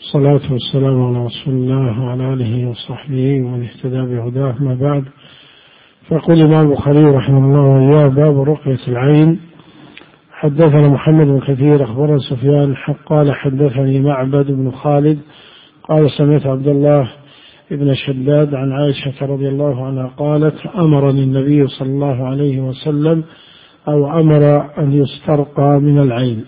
الصلاة والسلام على رسول الله وعلى آله وصحبه ومن اهتدى بهداه. ما بعد، فيقول الإمام البخاري رحمه الله وإياه: باب رقية العين. حدثنا محمد بن كثير أخبرنا سفيان قال حدثني معبد بن خالد قال سمعت عبد الله ابن شداد عن عائشة رضي الله عنها قالت: أمرني النبي صلى الله عليه وسلم أو أمر أن يسترقى من العين.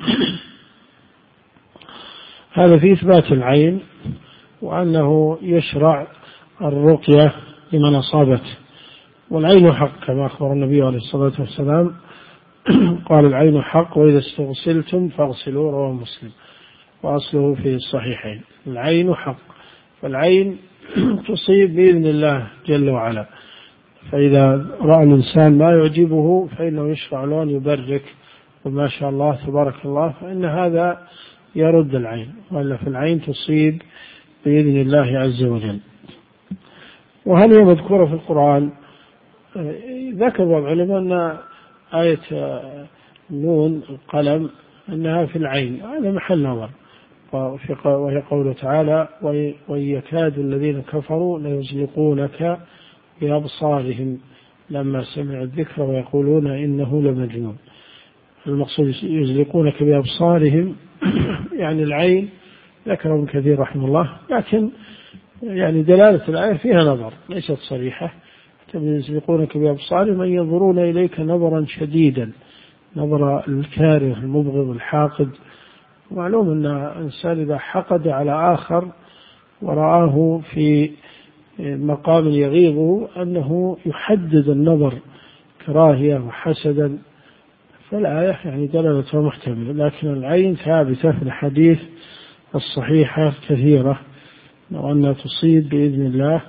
هذا في إثبات العين وأنه يشرع الرقية لمن أصابته، والعين حق كما أخبر النبي عليه الصلاة والسلام قال: العين حق وإذا استغسلتم فاغسلوا، رواه مسلم وأصله في الصحيحين. العين حق، فالعين تصيب بإذن الله جل وعلا، فإذا رأى الإنسان ما يعجبه فإنه يشرع له أن يبرك وما شاء الله تبارك الله، فإن هذا يرد العين، وإلا في العين تصيب بإذن الله عز وجل. وهل هي مذكورة في القرآن؟ ذكر بعض العلماء أن آية نون القلم أنها في العين، هذا محل نظر، وهي قوله تعالى: وإن يكاد الذين كفروا ليزلقونك بأبصارهم لما سمعوا الذكر ويقولون إنه لمجنون. المقصود يزلقونك بأبصارهم يعني العين. ذكر ابن كثير رحمه الله، لكن يعني دلالة الآية فيها نظر ليست صريحة. يزلقونك بأبصارهم أن ينظرون إليك نظرا شديدا، نظر الكاره المبغض الحاقد. معلوم أن الإنسان إذا حقد على آخر ورآه في مقام يغيظه أنه يحدد النظر كراهية وحسدا، فالآية يعني دلالتها محتملة. لكن العين ثابتة في الحديث الصحيحة كثيرة، وأنها تصيب بإذن الله،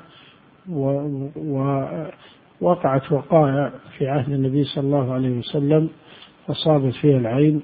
ووقعت وقائع في عهد النبي صلى الله عليه وسلم أصابت فيها العين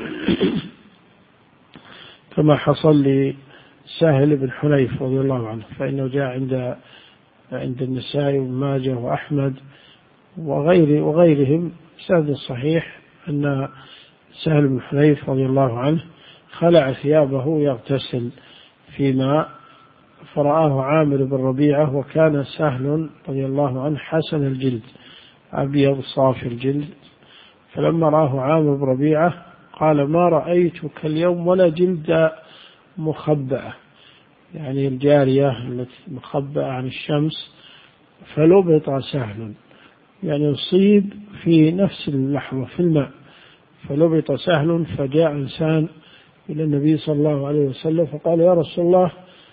كما حصل لسهل بن حنيف رضي الله عنه، فإنه جاء عند النسائي وابن ماجه وأحمد وغيرهم سند صحيح أن سهل بن حنيف رضي الله عنه خلع ثيابه يغتسل في ماء، فرآه عامر بن ربيعة، وكان سهل رضي الله عنه حسن الجلد أبيض صافي الجلد، فلما رآه عامر بن ربيعة قال: ما رأيتك اليوم ولا جلد مخبأة، يعني الجارية التي مخبأة عن الشمس، فلبط سهل، يعني يصيب في نفس اللحظة في الماء، فلبط سهل. فجاء إنسان إلى النبي صلى الله عليه وسلم فقال: يا رسول الله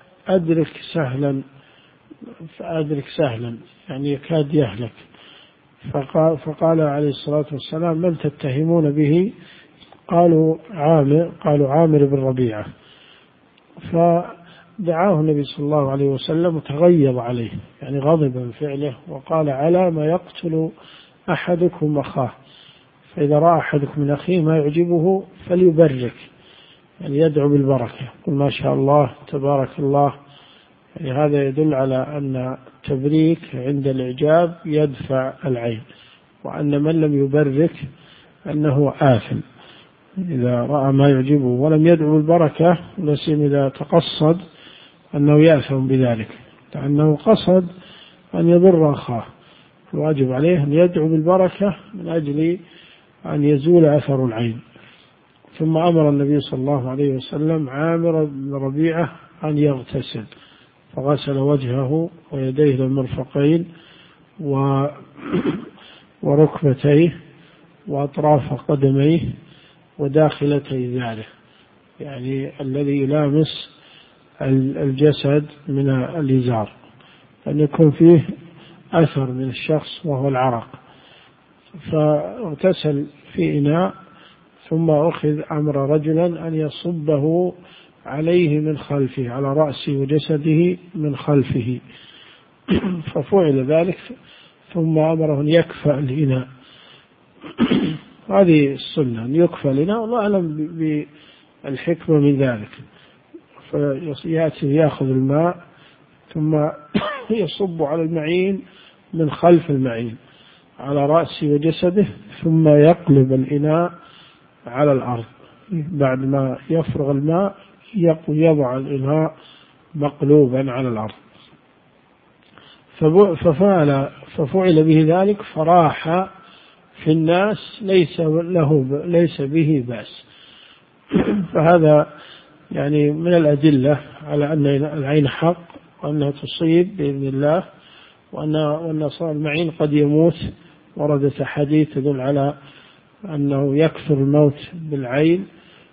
أدرك سهلا، يعني يكاد يهلك. فقال عليه الصلاة والسلام: من تتهمون به؟ قالوا عامر بن ربيعة. فدعاه النبي صلى الله عليه وسلم وتغيظ عليه، يعني غضب من فعله، وقال: على ما يقتل أحدكم أخاه، فإذا رأى أحدكم من أخيه ما يعجبه فليبرك، يعني يدعو بالبركة، قل ما شاء الله تبارك الله. يعني هذا يدل على أن التبريك عند الإعجاب يدفع العين، وأن من لم يبرك أنه آثم إذا رأى ما يعجبه ولم يدعو بالبركة، ولسيما إذا تقصد أنه يأثم بذلك، لأنه قصد أن يضر أخاه، الواجب عليه أن يدعو بالبركة من أجل أن يزول أثر العين. ثم أمر النبي صلى الله عليه وسلم عامر بن ربيعة أن يغتسل، فغسل وجهه ويديه للمرفقين وركبتيه وأطراف قدميه وداخلتي ذلك، يعني الذي يلامس الجسد من الإزار، أن يكون فيه أثر من الشخص وهو العرق. فاغتسل في إناء، ثم أمر رجلا أن يصبه عليه من خلفه، على رأسه وجسده من خلفه، ففعل ذلك، ثم أمره أن يكفأ الإناء. هذه السنة أن يكفأ الإناء، والله أعلم بالحكمة من ذلك. فيأتي يأخذ الماء ثم يصب على المعين من خلف المعين على رأسه وجسده، ثم يقلب الإناء على الأرض بعد ما يفرغ الماء، يضع الإناء مقلوبا على الأرض. ففعل به ذلك فراح في الناس ليس به بأس. فهذا يعني من الأدلة على أن العين حق، وأنها تصيب بإذن الله، وأن صار المعين قد يموت. وردت أحاديث تدل على أنه يكثر الموت بالعين،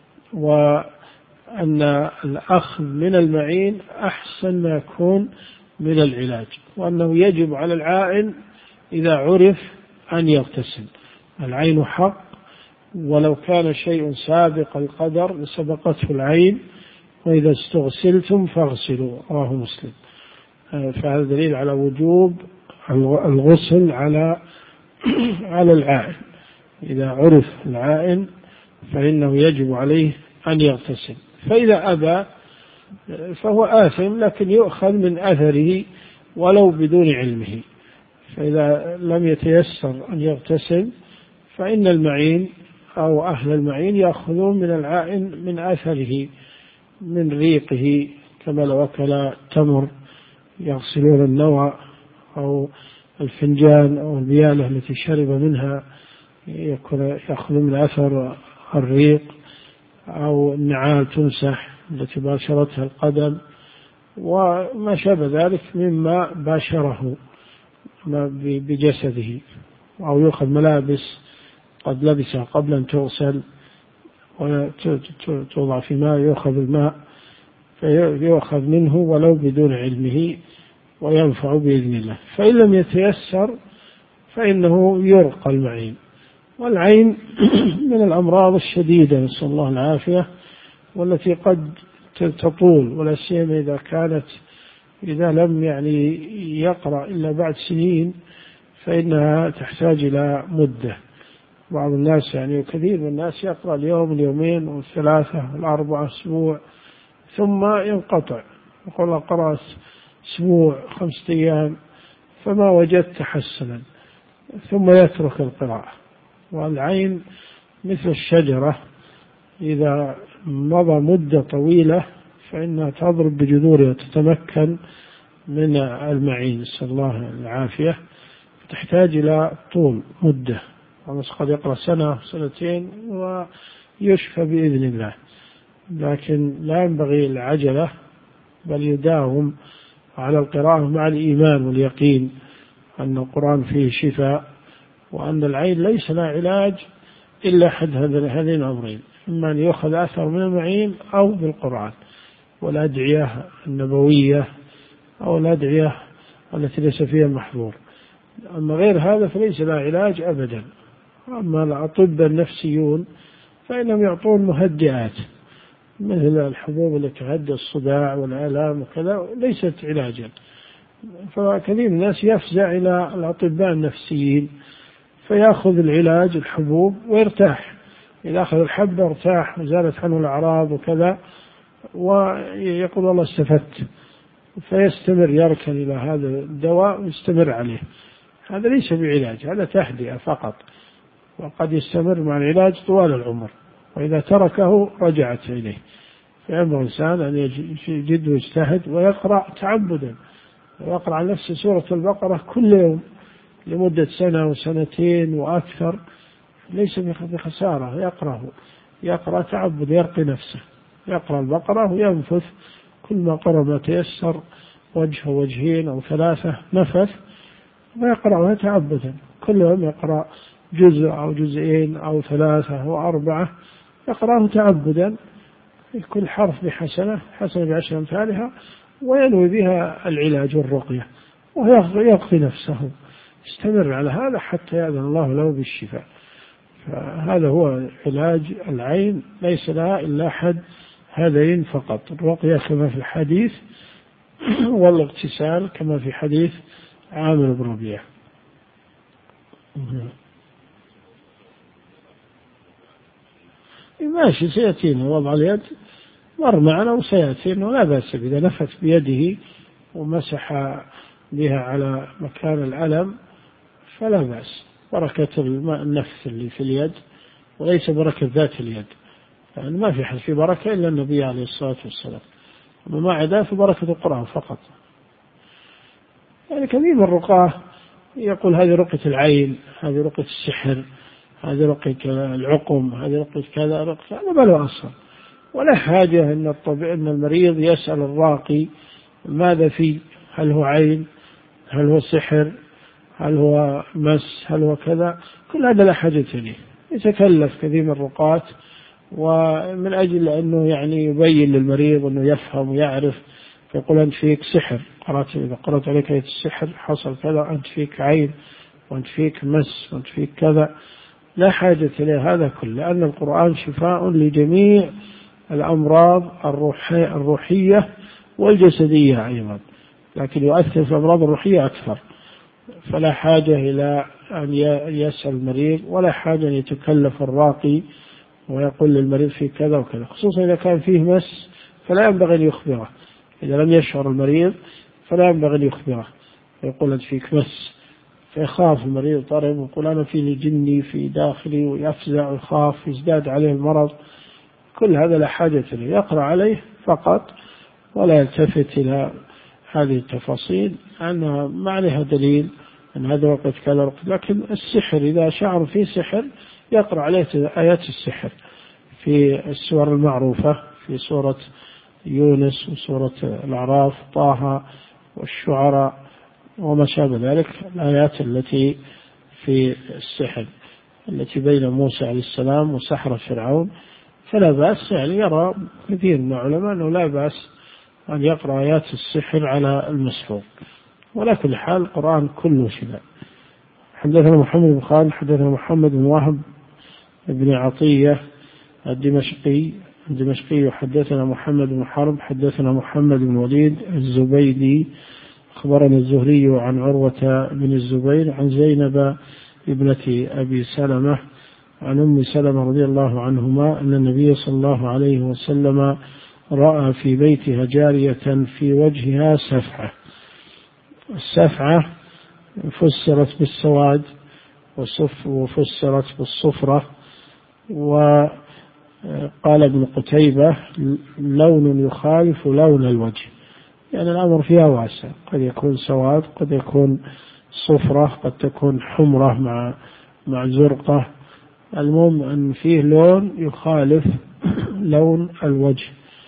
وأن الأخذ من المعين أحسن ما يكون من العلاج، وأنه يجب على العائن إذا عرف أن يغتسل. العين حق، ولو كان شيء سابق القدر لسبقته العين، وإذا استغسلتم فاغسلوا، رواه مسلم. فهذا دليل على وجوب الغسل على العائن. إذا عرف العائن فإنه يجب عليه أن يغتسل. فإذا أبى فهو آثم، لكن يؤخذ من أثره ولو بدون علمه. فإذا لم يتيسر أن يغتسل فإن المعين أو أهل المعين يأخذون من العائن من أثره، من ريقه، كما لو أكل تمر يغسلون النوى أو الفنجان أو البيالة التي شرب منها يأخذ من أثر الريق، أو النعال تمسح التي باشرتها القدم، وما شابه ذلك مما باشره بجسده. أو يؤخذ ملابس قد لبسها قبل أن تغسل وتوضع في ماء، يؤخذ الماء فيؤخذ منه ولو بدون علمه وينفع بإذن الله. فإن لم يتيسر فإنه يرقى المعين. والعين من الأمراض الشديدة، نسأل الله العافية، والتي قد تطول، ولا سيما إذا لم يقرأ إلا بعد سنين، فإنها تحتاج إلى مدة. بعض الناس وكثير من الناس يقرأ اليوم، اليومين، والثلاثة، والأربعة، أسبوع، ثم ينقطع. يقول قرأت أسبوع، 5 أيام، فما وجدت تحسنا، ثم يترك القراءة. والعين مثل الشجرة، إذا مضى مدة طويلة فإنها تضرب بجذورها وتتمكن من المعين، نسأل الله العافية. تحتاج إلى طول مدة، قد يقرأ 1 2 ويشفى بإذن الله. لكن لا ينبغي العجلة، بل يداوم على القراءة مع الإيمان واليقين أن القرآن فيه شفاء، وأن العين ليس لها علاج إلا حد هذين الأمرين: إما أن يأخذ أثر من المعين أو بالقرآن والأدعية النبوية أو الأدعية التي ليس فيها محظور. أما غير هذا فليس لها علاج أبدا. أما الأطباء النفسيون فإنهم يعطون مهدئات مثل الحبوب التي تهدئ الصداع والآلام وكذا، ليست علاجا. فكثير من الناس يفزع إلى الأطباء النفسيين فيأخذ العلاج الحبوب ويرتاح. إذا أخذ الحبة ارتاح وزالت عنه الأعراض وكذا، ويقول والله استفدت، فيستمر يركن إلى هذا الدواء ويستمر عليه. هذا ليس بعلاج، هذا تهدئة فقط، وقد يستمر مع العلاج طوال العمر، وإذا تركه رجعت إليه. فينبغي الإنسان أن يجد ويجتهد ويقرأ تعبدا، ويقرأ عن نفسه سورة البقرة كل يوم لمدة 1 و2 وأكثر، ليس بخسارة. يقرأ تعبد، يرقي نفسه، يقرأ البقرة وينفث كل ما قرب ما تيسر، وجه وجهين أو 3 نفث، ويقرأها تعبدا. كل يوم يقرأ جزء أو جزئين أو 3 أو 4، يقرأه تعبدا، كل حرف بحسنة، حسنة ب10 أمثالها، وينوي بها العلاج والرقية، ويقضي نفسه. استمر على هذا حتى يأذن الله له بالشفاء. فهذا هو علاج العين، ليس لها إلا حد هذين فقط: الرقية كما في الحديث، والاغتسال كما في حديث عامر بن ربيعة. ماشي، سيأتينا وضع اليد، مر معنا وسيأتينا، ولا بأس إذا نفث بيده ومسح بها على مكان الألم فلا بأس. بركة الماء النفث اللي في اليد، وليس بركة ذات اليد. يعني ما في حد في بركة إلا النبي عليه الصلاة والسلام، وما عدا في بركة القرآن فقط. يعني كثير من الرقاة يقول هذه رقية العين، هذه رقية السحر، هذه رقية العقم، هذه رقية كذا، هذا ما له أصل، ولا حاجة أن المريض يسأل الراقي ماذا فيه، هل هو عين، هل هو سحر، هل هو مس، هل هو كذا، كل هذا لا حاجة إليه. يتكلف كثير من الرقاة ومن أجل أنه يعني يبين للمريض أنه يفهم ويعرف، فيقول أنت فيك سحر، إذا قرأت عليك آية السحر حصل كذا، أنت فيك عين، وأنت فيك مس، وأنت فيك كذا. لا حاجة إليه هذا كله، لأن القرآن شفاء لجميع الأمراض الروحية والجسدية أيضا، لكن يؤثر في الأمراض الروحية أكثر. فلا حاجة إلى أن يسأل المريض، ولا حاجة أن يتكلف الراقي ويقول للمريض في كذا وكذا، خصوصا إذا كان فيه مس فلا ينبغي أن يخبره. إذا لم يشعر المريض فلا ينبغي أن يخبره، يقول أنت فيك مس، فيخاف المريض طرب ويقول أنا فيني جني في داخلي، ويفزع ويخاف، يزداد عليه المرض. كل هذا لا حاجة له، يقرأ عليه فقط ولا يلتفت إلى هذه التفاصيل، أنها ما عليها دليل أن هذا وقت كذا. لكن السحر إذا شعر فيه سحر يقرأ عليه آيات السحر في السور المعروفة، في سورة يونس وسورة الأعراف، طه والشعراء وما شابه ذلك، الآيات التي في السحر التي بين موسى عليه السلام وسحرة فرعون. فلا بأس، يعني يرى كثير من العلماء أنه لا بأس أن يقرأ آيات السحر على المسحور، ولكن حال القرآن كله شفاء. حدثنا محمد بن خالد حدثنا محمد بن وهب بن عطية الدمشقي حدثنا محمد بن حرب حدثنا محمد بن وليد الزبيدي أخبرنا الزهري عن عروة بن الزبير عن زينب ابنة أبي سلمة عن أم سلمة رضي الله عنهما أن النبي صلى الله عليه وسلم رأى في بيتها جارية في وجهها سفعة. السفعة فسرت بالسواد وفسرت بالصفرة، وقال ابن قتيبة لون يخالف لون الوجه، يعني الأمر فيها واسع، قد يكون سواد، قد يكون صفرة، قد تكون حمرة مع زرقة، المهم أن فيه لون يخالف لون الوجه.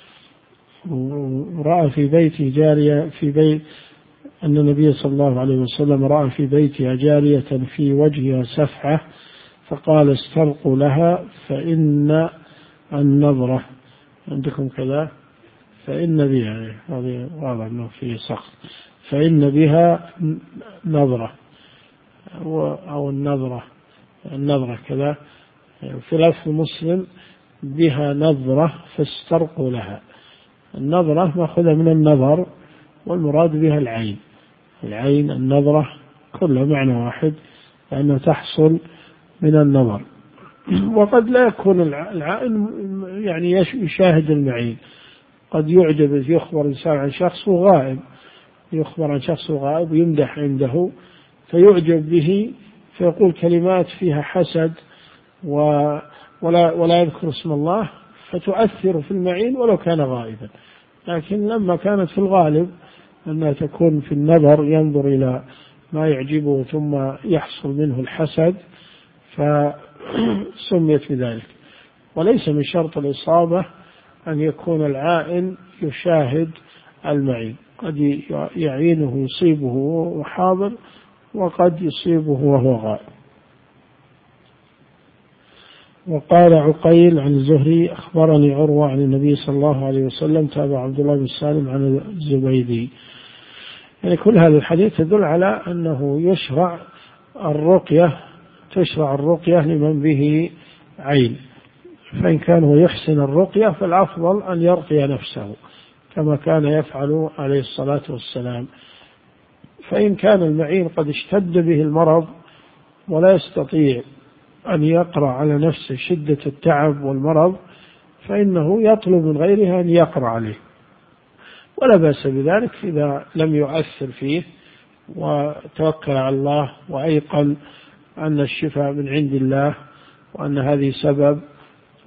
رأى في بيته جارية أن النبي صلى الله عليه وسلم رأى في بيتها جارية في وجهها سفعة، فقال استرقوا لها فإن النظرة عندكم كذا، فإن بها، هذه واضح أنه فيه سقط، فإن بها نظرة أو النظرة كذا، في لفظ مسلم بها نظرة فاسترقوا لها. النظرة مأخوذة من النظر، والمراد بها العين النظرة كلها معنى واحد، لأنه تحصل من النظر. وقد لا يكون العائن يعني يشاهد المعين، قد يعجب يخبر إنسان عن شخص غائب، يخبر عن شخص غائب ويمدح عنده فيعجب به، فيقول كلمات فيها حسد ولا يذكر اسم الله، فتؤثر في المعين ولو كان غائبا. لكن لما كانت في الغالب أنها تكون في النظر، ينظر إلى ما يعجبه ثم يحصل منه الحسد، فسميت بذلك. وليس من شرط الإصابة أن يكون العائن يشاهد المعين، قد يعينه يصيبه وهو حاضر، وقد يصيبه وهو غائب. وقال عقيل عن الزهري أخبرني عروة عن النبي صلى الله عليه وسلم، تابع عبد الله بن سالم عن الزبيدي. يعني كل هذا الحديث تدل على أنه تشرع الرقية لمن به عين، فإن كان هو يحسن الرقية فالأفضل أن يرقي نفسه كما كان يفعل عليه الصلاة والسلام. فإن كان المعين قد اشتد به المرض ولا يستطيع أن يقرأ على نفسه شدة التعب والمرض، فإنه يطلب من غيره أن يقرأ عليه، ولا بأس بذلك إذا لم يؤثر فيه وتوكل على الله وأيقن أن الشفاء من عند الله وأن هذه سبب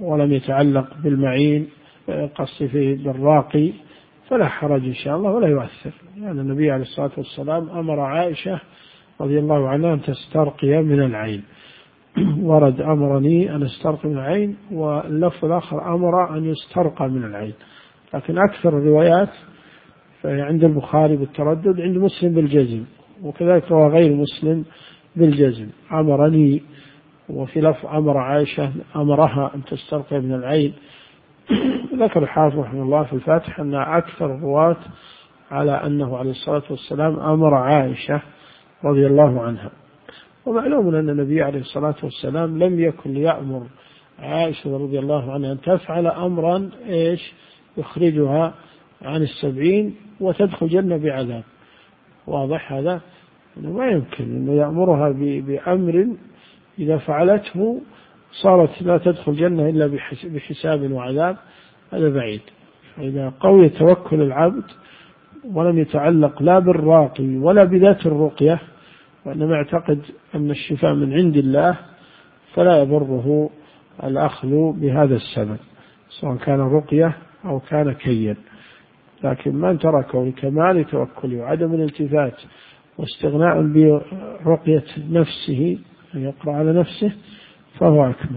ولم يتعلق بالمعين قصد فيه بالراقي فلا حرج إن شاء الله ولا يؤثر، لأن يعني النبي عليه الصلاة والسلام أمر عائشة رضي الله عنها أن تسترقي من العين. ورد أمرني أن استرقي من العين، واللفظ الآخر أمر أن يسترقى من العين، لكن أكثر الروايات عند البخاري بالتردد، عند مسلم بالجزم، وكذلك روى غير مسلم بالجزم أمرني، وفي لفظ أمر عائشة أمرها أن تسترقي من العين. ذكر الحافظ رحمه الله في الفاتح أن أكثر الرواة على أنه عليه الصلاة والسلام أمر عائشة رضي الله عنها. ومعلوم أن النبي عليه الصلاة والسلام لم يكن ليأمر عائشة رضي الله عنها أن تفعل أمرا يخرجها عن 70 وتدخل جنة بعذاب. واضح هذا؟ إنه ما يمكن أنه يأمرها بأمر إذا فعلته صارت لا تدخل جنة إلا بحساب وعذاب، هذا بعيد. فإذا قوي توكل العبد ولم يتعلق لا بالراقي ولا بذات الرقية، وإنما يعتقد أن الشفاء من عند الله، فلا يضره الأخذ بهذا السبب سواء كان رقية أو كان كيا. لكن من تركه لكمال توكله وعدم الالتفات واستغناء برقية نفسه أن يقرأ على نفسه فهو أكمل.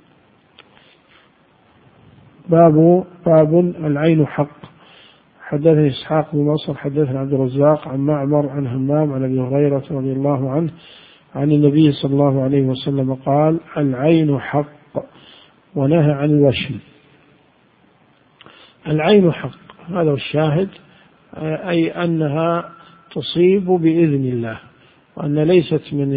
باب العين حق. حدثني إسحاق بن نصر حدثنا عبد الرزاق عن معمر عن همام عن أبي هريرة رضي الله عنه عن النبي صلى الله عليه وسلم قال: العين حق، ونهى عن الوشم. العين حق هذا الشاهد، أي أنها تصيب بإذن الله، وأن ليست من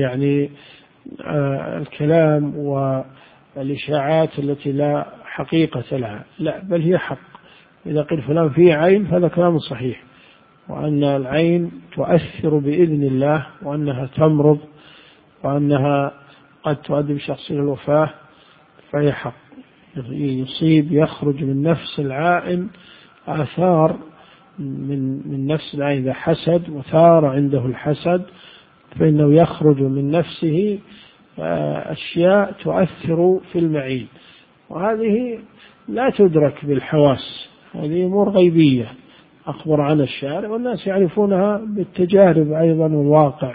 الكلام والإشاعات التي لا حقيقة لها، لا، بل هي حق. إذا قيل فلان فيه عين فهذا كلام صحيح، وأن العين تؤثر بإذن الله، وأنها تمرض، وأنها قد تؤدي بشخص إلى الوفاة، فهي حق. يصيب يخرج من نفس العائن آثار من نفس العين. إذا حسد وثار عنده الحسد فإنه يخرج من نفسه أشياء تؤثر في المعين، وهذه لا تدرك بالحواس، هذه أمور غيبية أخبر عنها الشارع، والناس يعرفونها بالتجارب أيضا والواقع.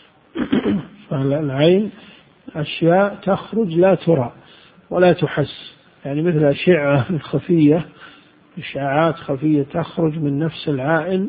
فالعين أشياء تخرج لا ترى ولا تحس، مثل أشعة خفية، إشعاعات خفية تخرج من نفس العائن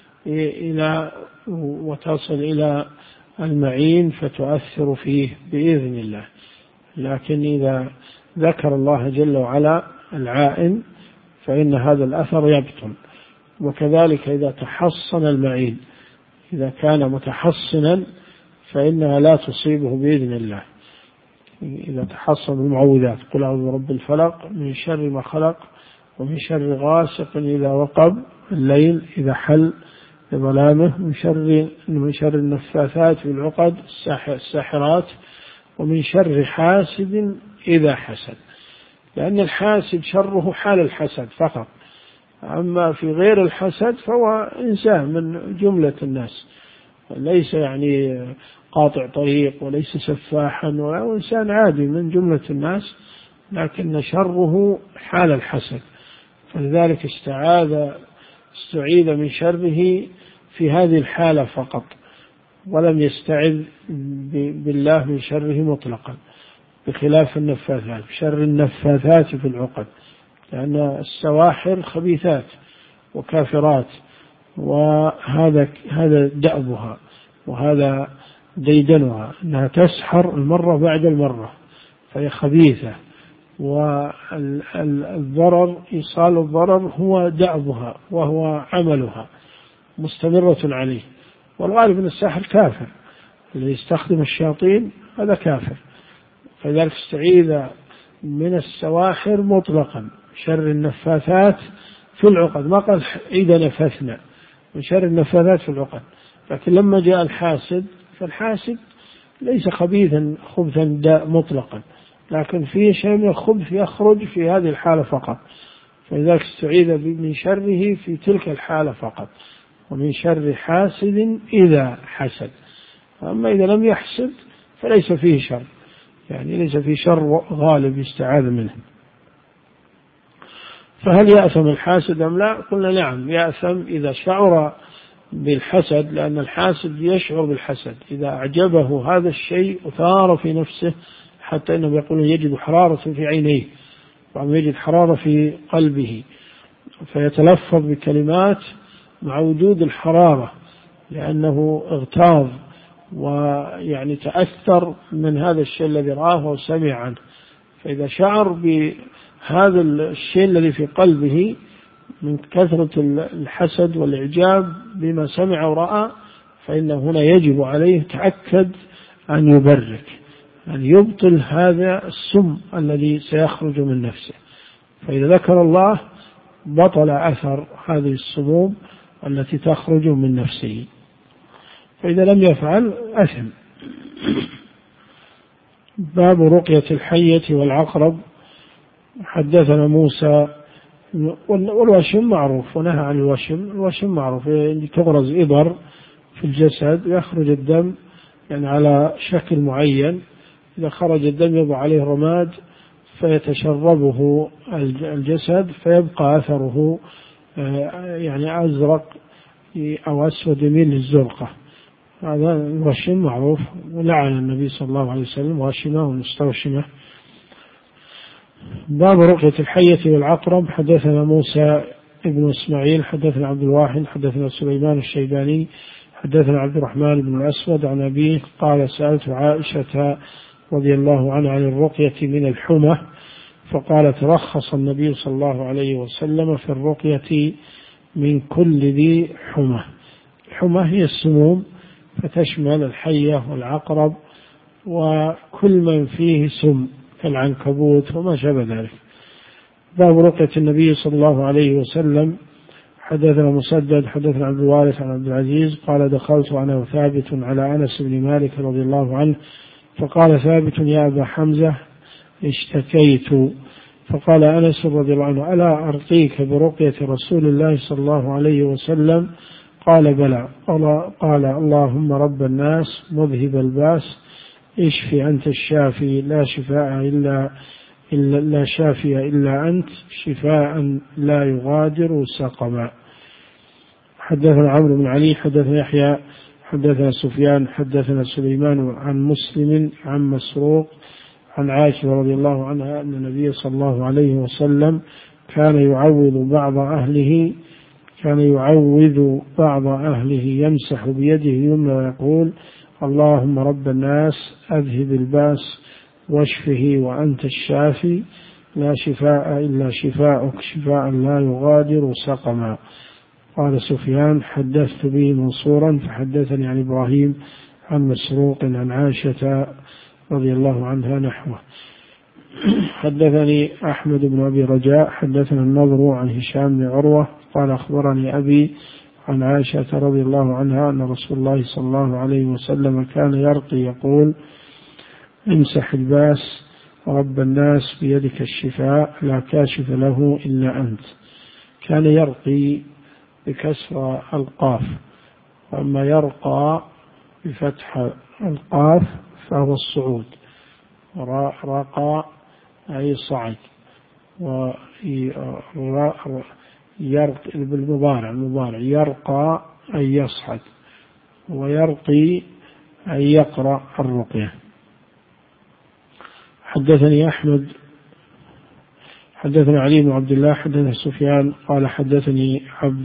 وتصل إلى المعين فتؤثر فيه بإذن الله. لكن إذا ذكر الله جل وعلا العائن فإن هذا الأثر يبطل. وكذلك إذا تحصن المعين، إذا كان متحصنا فإنها لا تصيبه بإذن الله. إذا تحصن المعوذات: قل أعوذ برب الفلق من شر ما خلق ومن شر غاسق إذا وقب الليل إذا حل بظلامه من شر النفاثات في العقد الساحرات ومن شر حاسد إذا حسد. لأن الحاسد شره حال الحسد فقط، أما في غير الحسد فهو إنسان من جملة الناس، ليس قاطع طريق وليس سفاحا، ولا إنسان عادي من جملة الناس، لكن شره حال الحسد. فلذلك استعيذ من شره في هذه الحالة فقط، ولم يستعذ بالله من شره مطلقا، بخلاف النفاثات، شر النفاثات في العقد، لأن السواحر خبيثات وكافرات، وهذا دأبها وهذا ديدنها، أنها تسحر المرة بعد المرة، فهي خبيثة. والضرر إيصال الضرر هو دأبها وهو عملها مستمرة عليه. والغالب أن الساحر كافر، اللي يستخدم الشياطين هذا كافر. فذلك استعيذ من السواحر مطلقا، شر النفاثات في العقد، ما قال إذا نفثنا، من شر النفاثات في العقد. لكن لما جاء الحاسد، فالحاسد ليس خبيثا خبثا مطلقا، لكن فيه شيء من الخبث يخرج في هذه الحالة فقط، فلذلك استعيذ من شره في تلك الحالة فقط، ومن شر حاسد إذا حسد. أما إذا لم يحسد فليس فيه شر، ليس فيه شر غالب يستعاذ منه. فهل يأثم الحاسد أم لا؟ قلنا نعم يأثم إذا شعر بالحسد، لأن الحاسد يشعر بالحسد إذا أعجبه هذا الشيء وثار في نفسه، حتى إنه يقول يجد حرارة في عينيه ويجد حرارة في قلبه، فيتلفظ بكلمات مع وجود الحرارة لأنه اغتاظ ويعني تأثر من هذا الشيء الذي رآه وسمع عنه. فإذا شعر بهذا الشيء الذي في قلبه من كثرة الحسد والإعجاب بما سمع ورأى، فإنه هنا يجب عليه تأكد أن يبرك، أن يبطل هذا السم الذي سيخرج من نفسه. فإذا ذكر الله بطل أثر هذه السموم التي تخرج من نفسه، فإذا لم يفعل أثم. باب رقية الحية والعقرب. حدثنا موسى، والوشم معروف ونهى عن الوشم معروف، تغرز إبر في الجسد يخرج الدم يعني على شكل معين، إذا خرج الدم يضع عليه رماد فيتشربه الجسد فيبقى أثره يعني أزرق أو أسود يميل للزرقة. هذا الوشم معروف، ولعن النبي صلى الله عليه وسلم واشمه ومستوشمه. باب رقية الحية والعقرب. حدثنا موسى ابن إسماعيل حدثنا عبد الواحد حدثنا سليمان الشيباني حدثنا عبد الرحمن بن الأسود عن أبيه قال سألت عائشة رضي الله عنها عن الرقية من الحمى، فقالت رخص النبي صلى الله عليه وسلم في الرقية من كل ذي حمى. الحمى هي السموم، فتشمل الحية والعقرب وكل من فيه سم كالعنكبوت وما شابه ذلك. باب رقية النبي صلى الله عليه وسلم. حدثنا مسدد حدثنا عبد الوارث عن عبد العزيز قال دخلت أنا وثابت على أنس بن مالك رضي الله عنه، فقال ثابت يا أبا حمزة اشتكيت، فقال أنس رضي الله عنه ألا أرقيك برقية رسول الله صلى الله عليه وسلم؟ قال بلى. قال اللهم رب الناس مذهب الباس اشفي أنت الشافي لا شفاء لا شافي إلا أنت شفاء لا يغادر سقما. حدثنا عمرو بن علي حدثنا يحيى حدثنا سفيان حدثنا سليمان عن مسلم عن مسروق عن عائشة رضي الله عنها أن النبي صلى الله عليه وسلم كان يعوذ بعض أهله يمسح بيده اليمنى ويقول اللهم رب الناس أذهب الباس واشفه وأنت الشافي لا شفاء إلا شفاءك شفاء لا يغادر سقما. قال سفيان حدثت به منصورا فحدثني عن إبراهيم عن مسروق عن عائشة رضي الله عنها نحوه. حدثني أحمد بن أبي رجاء حدثنا النضر عن هشام بن عروة قال أخبرني أبي عن عائشة رضي الله عنها أن رسول الله صلى الله عليه وسلم كان يرقي يقول امسح الباس رب الناس بيدك الشفاء لا كاشف له إلا أنت. كان يرقي بكسر القاف، وأما يرقى بفتح القاف فهو الصعود، رقى أي صعد، ويرقي بالمضارع يرقى أي يصعد، ويرقي أي يقرأ الرقية. حدثني أحمد حدثنا علي بن عبد الله حدثنا سفيان قال حدثني عبد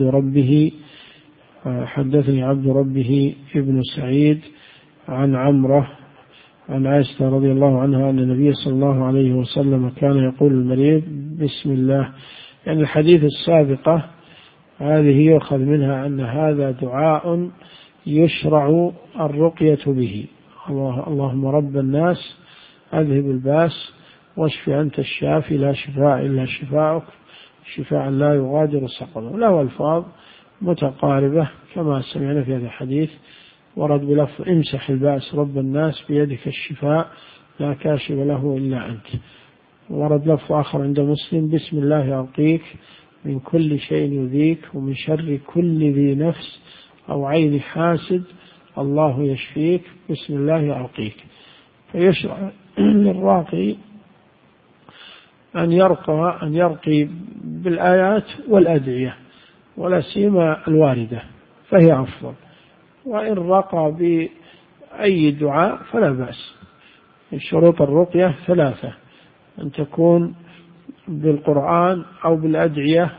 ربه ابن سعيد عن عمره عن عائشة رضي الله عنها أن النبي صلى الله عليه وسلم كان يقول المريض بسم الله. يعني الحديث السابقة هذه يؤخذ منها أن هذا دعاء يشرع الرقية به. اللهم رب الناس أذهب الباس واشف أنت الشافي لا شفاء إلا شفاءك شفاء لا يغادر سقما. له ألفاظ متقاربة كما سمعنا في هذا الحديث، ورد بلفظ امسح الباس رب الناس بيدك الشفاء لا كاشف له إلا أنت. ورد لفظ آخر عند مسلم بسم الله أرقيك من كل شيء يؤذيك ومن شر كل ذي نفس أو عين حاسد الله يشفيك بسم الله أرقيك. فيشرع للراقي أن يرقي بالآيات والأدعية ولا سيما الواردة فهي أفضل، وإن رقى بأي دعاء فلا بأس. شروط الرقية 3: أن تكون بالقرآن أو بالأدعية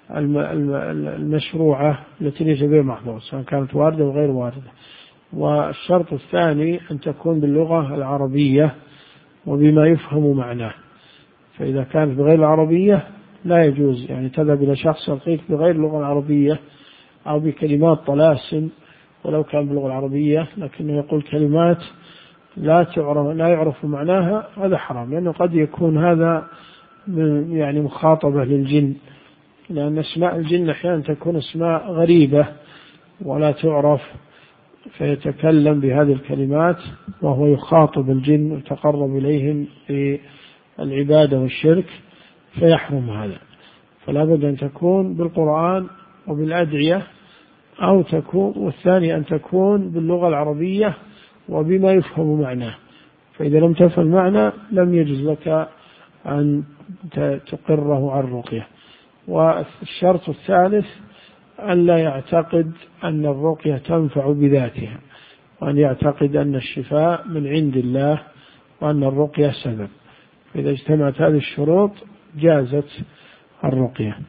المشروعة التي ليس بها محظور، سواء كانت واردة أو غير واردة. والشرط الثاني أن تكون باللغة العربية وبما يفهم معناه، فإذا كانت بغير العربية لا يجوز، يعني تذهب إلى شخص يلقيك بغير اللغة العربية أو بكلمات طلاسم ولو كان باللغة العربية، لكنه يقول كلمات لا يعرف معناها، هذا حرام، لأنه قد يكون هذا يعني مخاطبة للجن، لأن أسماء الجن أحيانا تكون أسماء غريبة ولا تعرف، فيتكلم بهذه الكلمات وهو يخاطب الجن ويتقرب إليهم بالعبادة والشرك فيحرم هذا. فلا بد أن تكون بالقرآن وبالأدعية أو تكون، والثاني أن تكون باللغة العربية وبما يفهم معناه، فإذا لم تفهم معنى لم يجوز لك أن تقره عن الرقية. والشرط الثالث أن لا يعتقد أن الرقية تنفع بذاتها، وأن يعتقد أن الشفاء من عند الله وأن الرقية سبب، فإذا اجتمعت هذه الشروط جازت الرقية.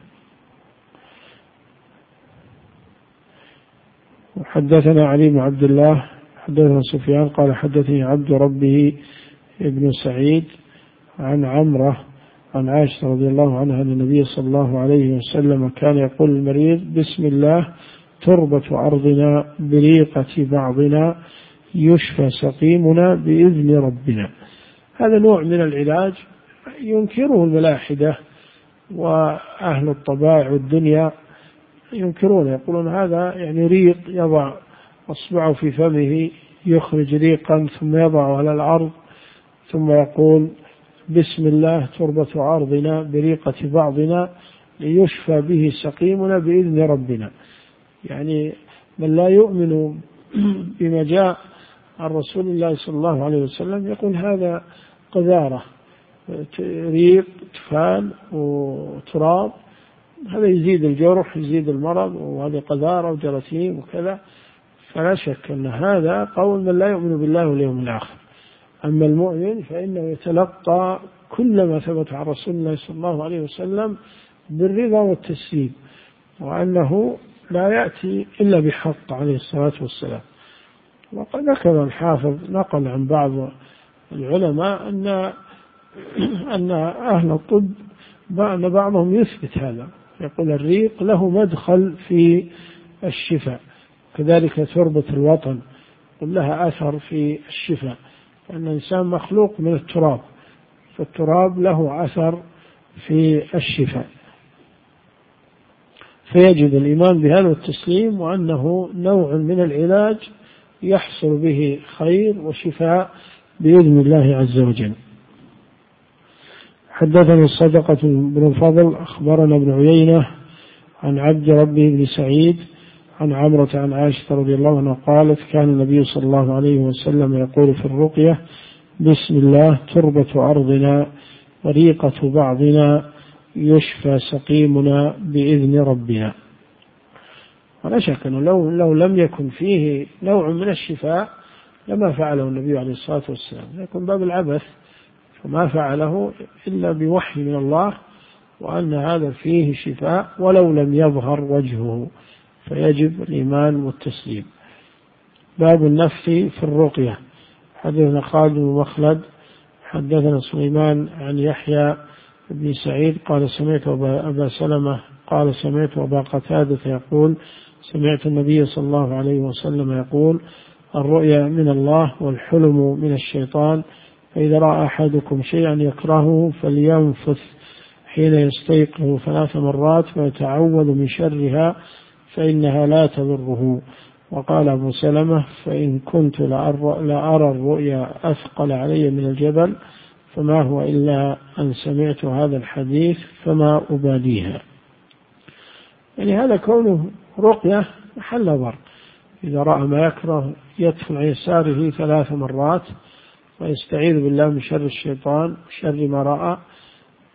وحدثنا علي بن عبد الله حدثنا سفيان قال حدثني عبد ربه ابن سعيد عن عمرة عن عائشة رضي الله عنها أن النبي صلى الله عليه وسلم كان يقول المريض: بسم الله تربة أرضنا بريقة بعضنا يشفى سقيمنا بإذن ربنا. هذا نوع من العلاج ينكره الملاحدة وأهل الطبائع والدنيا، ينكرون، يقولون هذا يعني ريق، يضع أصبعه في فمه يخرج ريقا ثم يضعه على الأرض ثم يقول: بسم الله تربة أرضنا بريقة بعضنا ليشفى به سقيمنا بإذن ربنا. يعني من لا يؤمن بما جاء عن رسول الله صلى الله عليه وسلم يقول هذا قذارة، ريق تفال وتراب، هذا يزيد الجرح يزيد المرض، وهذا قذارة وجراثيم وكذا. فلا شك أن هذا قول من لا يؤمن بالله واليوم الآخر. أما المؤمن فإنه يتلقى كل ما ثبت عن رسول الله صلى الله عليه وسلم بالرضا والتسليم، وأنه لا يأتي إلا بحق عليه الصلاة والسلام. وقد ذكر الحافظ نقل عن بعض العلماء أن أهل الطب بعضهم يثبت هذا، يقول الريق له مدخل في الشفاء، كذلك تربة الوطن لها أثر في الشفاء، لأن الإنسان مخلوق من التراب، فالتراب له أثر في الشفاء. فيجب الإيمان بهذا والتسليم، وأنه نوع من العلاج يحصل به خير وشفاء بإذن الله عز وجل. حدثنا الصدقة بن الفضل أخبرنا ابن عيينة عن عبد ربه بن سعيد عن عمرة عن عائشة رضي الله عنها قالت: كان النبي صلى الله عليه وسلم يقول في الرقية: بسم الله تربة أرضنا وريقة بعضنا يشفى سقيمنا بإذن ربنا. ولا شك أنه لو لم يكن فيه نوع من الشفاء لما فعله النبي عليه الصلاة والسلام، يكون باب العبث، فما فعله إلا بوحي من الله وأن هذا فيه شفاء ولو لم يظهر وجهه، فيجب الإيمان والتسليم. باب النفث في الرقية. حدثنا خالد بن مخلد حدثنا سليمان عن يحيى بن سعيد قال: سمعت أبا سلمة قال: سمعت أبا قتادة يقول: سمعت النبي صلى الله عليه وسلم يقول: الرؤيا من الله والحلم من الشيطان، فإذا رأى أحدكم شيئا يكرهه فلينفث حين يستيقظ 3 مرات ويتعوذ من شرها فإنها لا تضره. وقال أبو سلمة: فإن كنت لأرى الرؤيا أثقل علي من الجبل فما هو إلا أن سمعت هذا الحديث فما أباليها. يعني هذا كونه رقية محل نظر، إذا رأى ما يكره يدفع عن يساره 3 مرات ويستعيذ بالله من شر الشيطان وشر ما رأى،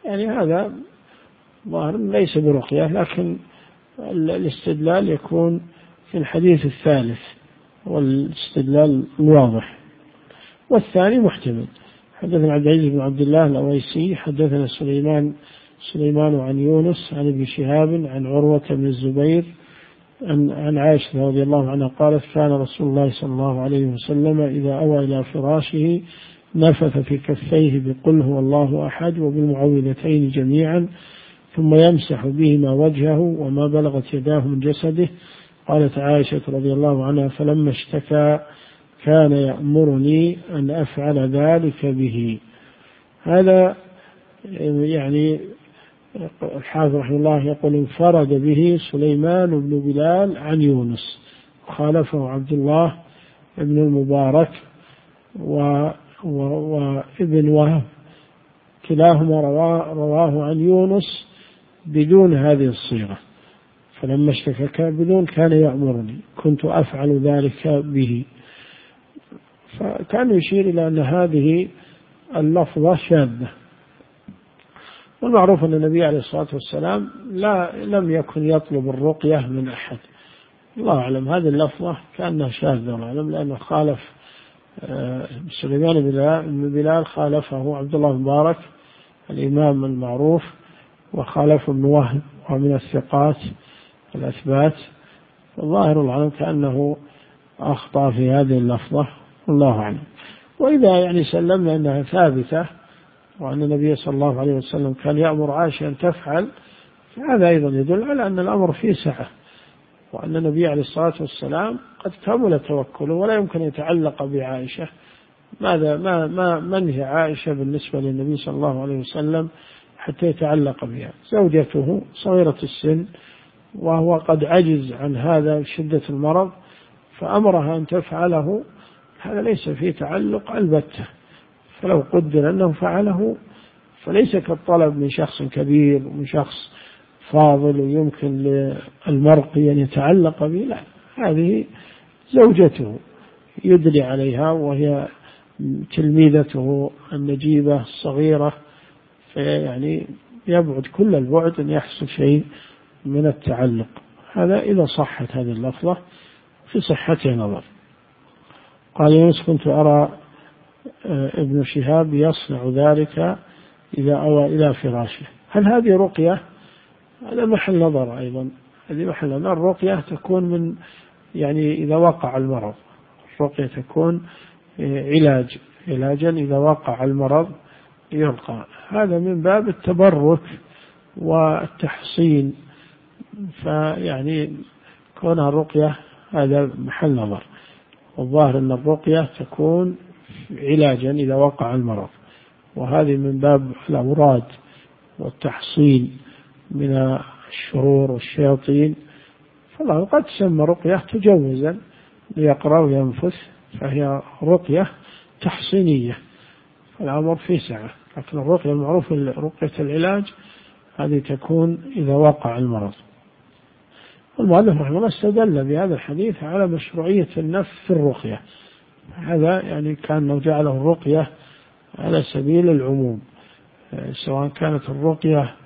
يعني هذا ظاهر ليس برقية، لكن الاستدلال يكون في الحديث الثالث والاستدلال الواضح، والثاني محتمل. حدثنا عبد العزيز بن عبد الله الأويسي حدثنا سليمان عن يونس عن ابن شهاب عن عروة بن الزبير عن عائشة رضي الله عنها قالت كان رسول الله صلى الله عليه وسلم إذا أوى إلى فراشه نفث في كفيه بقل هو الله أحد وبالمعوذتين جميعا ثم يمسح بهما وجهه وما بلغت يداه من جسده. قالت عائشة رضي الله عنها فلما اشتكى كان يأمرني أن أفعل ذلك به. هذا يعني الحافظ رحمه الله يقول انفرد به سليمان بن بلال عن يونس، خالفه عبد الله بن المبارك وابن وهب، كلاهما رواه عن يونس بدون هذه الصيغة. فلما اشتكى بدون كان يأمرني كنت أفعل ذلك به، فكان يشير إلى أن هذه اللفظة شاذة. والمعروف أن النبي عليه الصلاة والسلام لم يكن يطلب الرقية من أحد، الله أعلم. هذه اللفظة كأنها شاذة الله أعلم، لأنه خالف سليمان بن بلال خالفه عبد الله المبارك الإمام المعروف، وخالف ابن وهب ومن الثقات الأثبات. الظاهر العلم كأنه أخطأ في هذه اللفظة، الله أعلم. وإذا يعني سلمنا أنها ثابتة وأن النبي صلى الله عليه وسلم كان يأمر عائشة أن تفعل، فهذا أيضا يدل على أن الأمر فيه سعة، وأن النبي عليه الصلاة والسلام قد كمل توكله ولا يمكن يتعلق بعائشة. ما منهي عائشة بالنسبة للنبي صلى الله عليه وسلم حتى يتعلق بها؟ زوجته صغيرة السن وهو قد عجز عن هذا بشدة المرض فأمرها أن تفعله، هذا ليس فيه تعلق البتة. فلو قدر أنه فعله فليس كالطلب من شخص كبير ومن شخص فاضل ويمكن للمرقي أن يتعلق به، لا، هذه زوجته يدلي عليها وهي تلميذته النجيبة الصغيرة، فيعني يبعد كل البعد أن يحصل شيء من التعلق. هذا إذا صحت هذه اللفظة، في صحتها نظر. قال يونس كنت أرى ابن شهاب يصنع ذلك إذا أوى إلى فراشه. هل هذه رقية؟ هذا محل نظر أيضا. هذه محل نظر. الرقية تكون من يعني إذا وقع المرض، الرقية تكون علاجا إذا وقع المرض يرقى، هذا من باب التبرك والتحصين. فيعني كونها الرقية هذا محل نظر. والظاهر أن الرقية تكون علاجا إذا وقع المرض، وهذه من باب الأوراد والتحصين من الشرور والشياطين. فالله قد تسمى رقية تجوزا ليقرأ وينفث، فهي رقية تحصينية، الأمر في سعة. لكن الرقية المعروفة رقية العلاج هذه تكون إذا وقع المرض. والمؤلف رحمه الله استدل بهذا الحديث على مشروعية النفث في الرقية. هذا يعني كأنه جعله الرقية على سبيل العموم، سواء كانت الرقية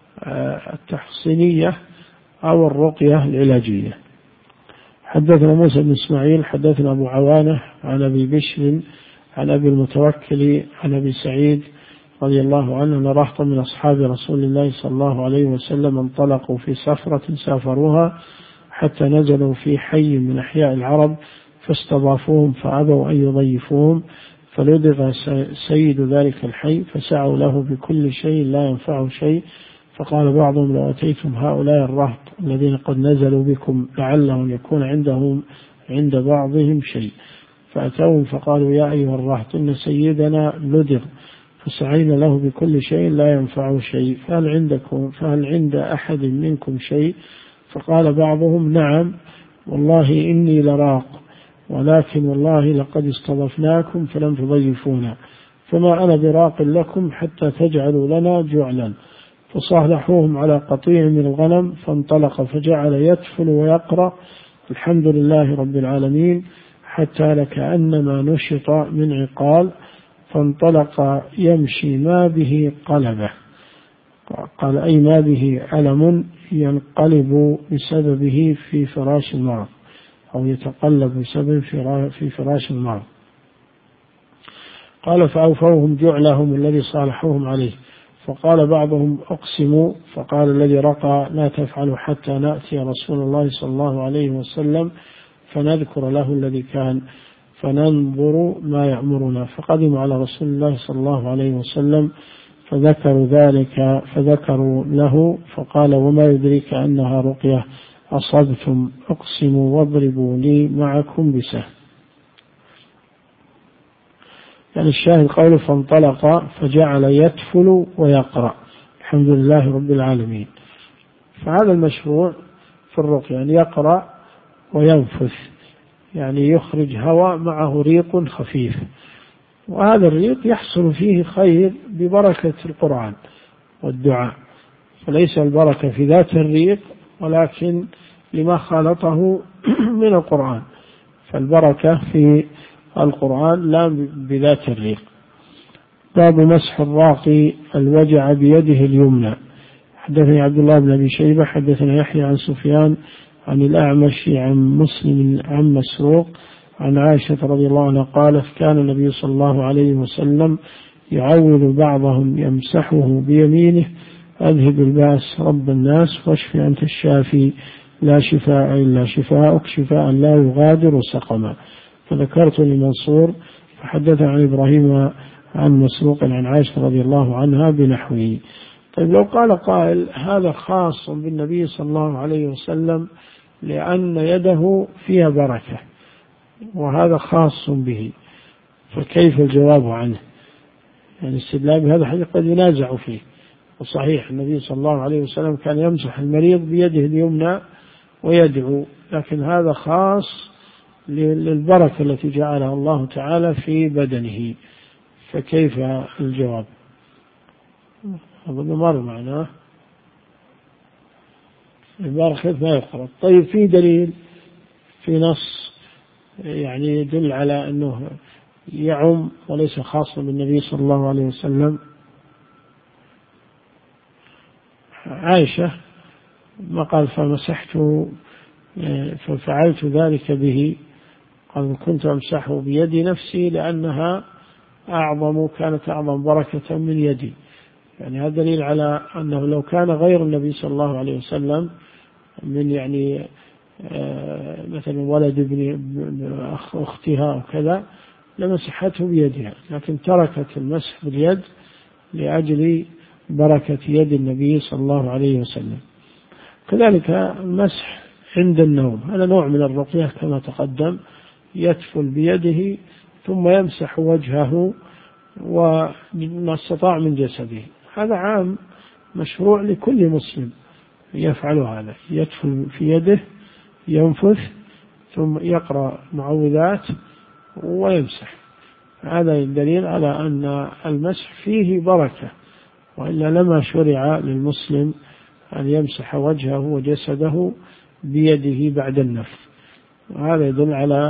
التحصينية أو الرقية العلاجية. حدثنا موسى بن إسماعيل حدثنا أبو عوانة عن أبي بشر عن أبي المتوكل عن أبي سعيد رضي الله عنه أن رهطا من أصحاب رسول الله صلى الله عليه وسلم انطلقوا في سفرة سافروها حتى نزلوا في حي من أحياء العرب فاستضافوهم فأبوا أن يضيفوهم، فلدغ سيد ذلك الحي فسعوا له بكل شيء لا ينفعه شيء. فقال بعضهم لو أتيتم هؤلاء الرهط الذين قد نزلوا بكم لعلهم يكون عندهم عند بعضهم شيء. فأتوهم فقالوا يا أيها الرهط إن سيدنا لدغ فسعينا له بكل شيء لا ينفعه شيء، فهل عند أحد منكم شيء؟ فقال بعضهم نعم والله إني لراق، ولكن والله لقد استضفناكم فلم تضيفونا، فما أنا براق لكم حتى تجعلوا لنا جعلا. فصالحوهم على قطيع من الغنم فانطلق فجعل يتفل ويقرأ الحمد لله رب العالمين حتى لكأنما نشط من عقال، فانطلق يمشي ما به قلبه. قال أي ما به ألم ينقلب بسببه في فراش المرض، أو يتقلب بسبب في فراش المرض. قال فأوفوهم جعلهم الذي صالحوهم عليه، فقال بعضهم أقسموا، فقال الذي رقى لا تفعلوا حتى نأتي رسول الله صلى الله عليه وسلم فنذكر له الذي كان فننظر ما يأمرنا. فقدموا على رسول الله صلى الله عليه وسلم فذكروا ذلك، فذكروا له فقال وما يدريك أنها رقية، أصبتم اقسموا واضربوا لي معكم بسهم. يعني الشاهد قوله فانطلق فجعل يتفل ويقرأ الحمد لله رب العالمين. فهذا المشروع في الرقية يعني يقرأ وينفث، يعني يخرج هواء معه ريق خفيف، وهذا الريق يحصل فيه خير ببركة القرآن والدعاء، فليس البركة في ذات الريق ولكن لما خالطه من القرآن، فالبركة في القرآن لا بذات الريق. باب مسح الراقي الوجع بيده اليمنى. حدثني عبد الله بن أبي شيبة حدثنا يحيى عن سفيان عن الأعمش عن مسلم عن مسروق عن عائشة رضي الله عنها قالت كان النبي صلى الله عليه وسلم يعول بعضهم يمسحه بيمينه أذهب الباس رب الناس واشف أنت الشافي لا شفاء إلا شفاءك شفاء لا يغادر سقما. فذكرت لمنصور فحدث عن إبراهيم عن مسروق عن عائشة رضي الله عنها بنحوه. طيب لو قال قائل هذا خاص بالنبي صلى الله عليه وسلم لأن يده فيها بركة وهذا خاص به، فكيف الجواب عنه؟ يعني استدلال بهذا الحديث قد ينازع فيه. وصحيح النبي صلى الله عليه وسلم كان يمسح المريض بيده اليمنى ويدعو، لكن هذا خاص للبركة التي جعلها الله تعالى في بدنه، فكيف الجواب؟ أظن مر معناه البركة ما يقرأ. طيب في دليل في نص يعني يدل على أنه يعم وليس خاصا بالنبي صلى الله عليه وسلم؟ عائشة ما قال فمسحت ففعلت ذلك به، قال كنت أمسحه بيدي نفسي لأنها كانت أعظم بركة من يدي. يعني هذا دليل على أنه لو كان غير النبي صلى الله عليه وسلم من يعني مثلا ولد ابن أختها أو كذا لمسحته بيدها، لكن تركت المسح باليد لأجل بركة يد النبي صلى الله عليه وسلم. كذلك المسح عند النوم هذا نوع من الرقية كما تقدم، يتفل بيده ثم يمسح وجهه وما استطاع من جسده. هذا عام مشروع لكل مسلم يفعل هذا، يتفل في يده ينفث ثم يقرأ معوذات ويمسح. هذا دليل على أن المسح فيه بركة، وإلا لما شرع للمسلم أن يمسح وجهه وجسده بيده بعد النفث. وهذا يدل على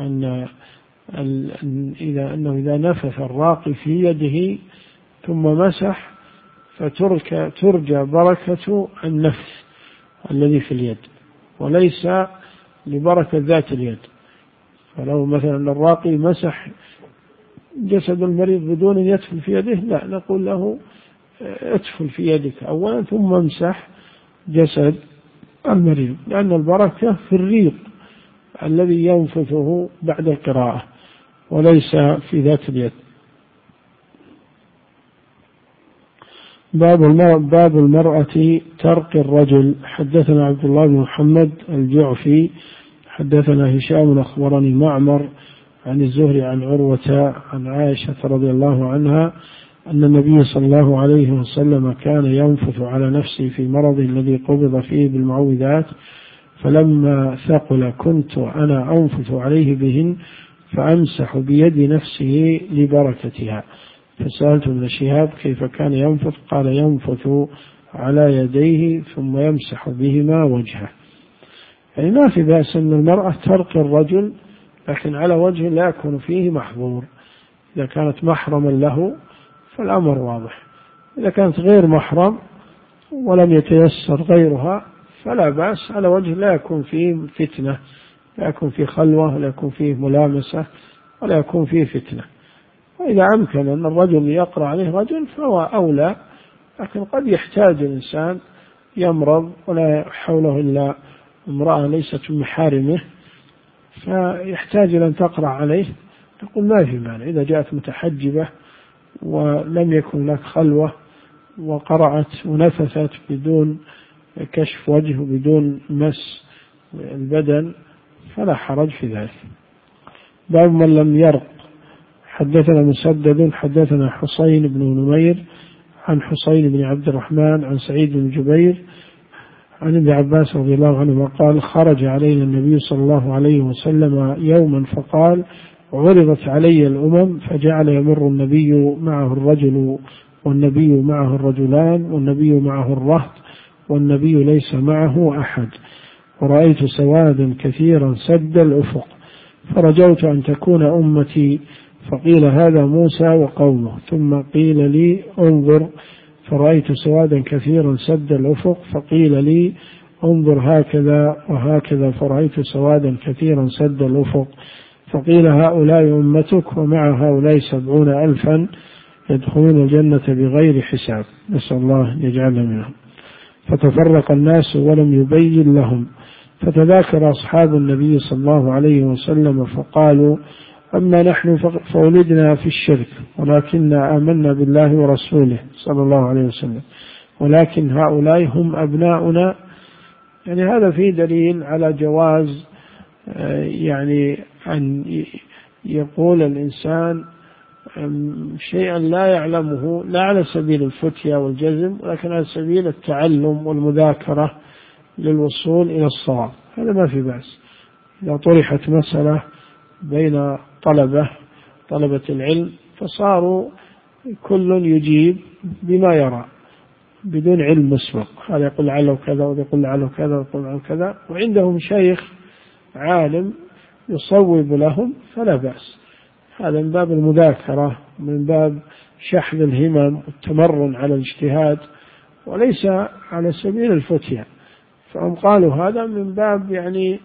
أنه إذا نفث الراقي في يده ثم مسح فترجى بركة النفث الذي في اليد وليس لبركة ذات اليد. فلو مثلا الراقي مسح جسد المريض بدون أن يدفل في يده، لا نقول له ادفل في يدك أولا ثم امسح جسد المريض، لأن البركة في الريق الذي ينفثه بعد القراءة وليس في ذات اليد. باب المرأة ترقي الرجل. حدثنا عبد الله بن محمد الجعفي حدثنا هشام أخبرني معمر عن الزهري عن عروة عن عائشة رضي الله عنها أن النبي صلى الله عليه وسلم كان ينفث على نفسه في مرضه الذي قبض فيه بالمعوذات، فلما ثقل كنت أنا أنفث عليه بهن فأمسح بيد نفسه لبركتها. فسألت ابن شهاب كيف كان ينفث؟ قال ينفث على يديه ثم يمسح بهما وجهه. يعني ما في بأس أن المرأة ترقي الرجل، لكن على وجه لا يكون فيه محظور. إذا كانت محرما له فالأمر واضح، إذا كانت غير محرم ولم يتيسر غيرها فلا بأس، على وجه لا يكون فيه فتنة، لا يكون فيه خلوة، لا يكون فيه ملامسة، ولا يكون فيه فتنة. وإذا أمكن أن الرجل يقرأ عليه رجل فهو أولى، لكن قد يحتاج الإنسان يمرض ولا حوله إلا امرأة ليست من محارمه فيحتاج إلى أن تقرأ عليه، تقول ما في مانع إذا جاءت متحجبة ولم يكن لك خلوة وقرأت ونفثت بدون كشف وجه وبدون مس البدن فلا حرج في ذلك. باب من لم يرق. حدثنا مسدد حدثنا حسين بن نمير عن حسين بن عبد الرحمن عن سعيد بن جبير عن ابن عباس رضي الله عنهما قال خرج علينا النبي صلى الله عليه وسلم يوما فقال عرضت علي الأمم فجعل يمر النبي معه الرجل والنبي معه الرجلان والنبي معه الرهط والنبي ليس معه أحد، ورأيت سوادا كثيرا سد الأفق، فرجوت أن تكون أمتي، فقيل هذا موسى وقومه، ثم قيل لي انظر، فرأيت سوادا كثيرا سد الأفق، فقيل لي انظر هكذا وهكذا، فرأيت سوادا كثيرا سد الأفق، فقيل هؤلاء أمتك ومع هؤلاء 70,000 يدخلون الجنة بغير حساب، نسأل الله أن يجعلنا منهم. فتفرق الناس ولم يبين لهم، فتذاكر أصحاب النبي صلى الله عليه وسلم فقالوا أما نحن فولدنا في الشرك ولكننا آمنا بالله ورسوله صلى الله عليه وسلم، ولكن هؤلاء هم أبناؤنا. يعني هذا فيه دليل على جواز يعني أن يقول الإنسان شيئا لا يعلمه، لا على سبيل الفتية والجزم، ولكن على سبيل التعلم والمذاكرة للوصول إلى الصواب، هذا ما في بأس. إذا طرحت مسألة بين طلبة العلم فصاروا كل يجيب بما يرى بدون علم مسبق، هذا يقول لعله كذا وهذا يقول لعله كذا ويقول لعله كذا، وعندهم شيخ عالم يصوب لهم فلا بأس. هذا من باب المذاكرة، من باب شحذ الهمم والتمرن على الاجتهاد، وليس على سبيل الفتية. فهم قالوا هذا من باب يعني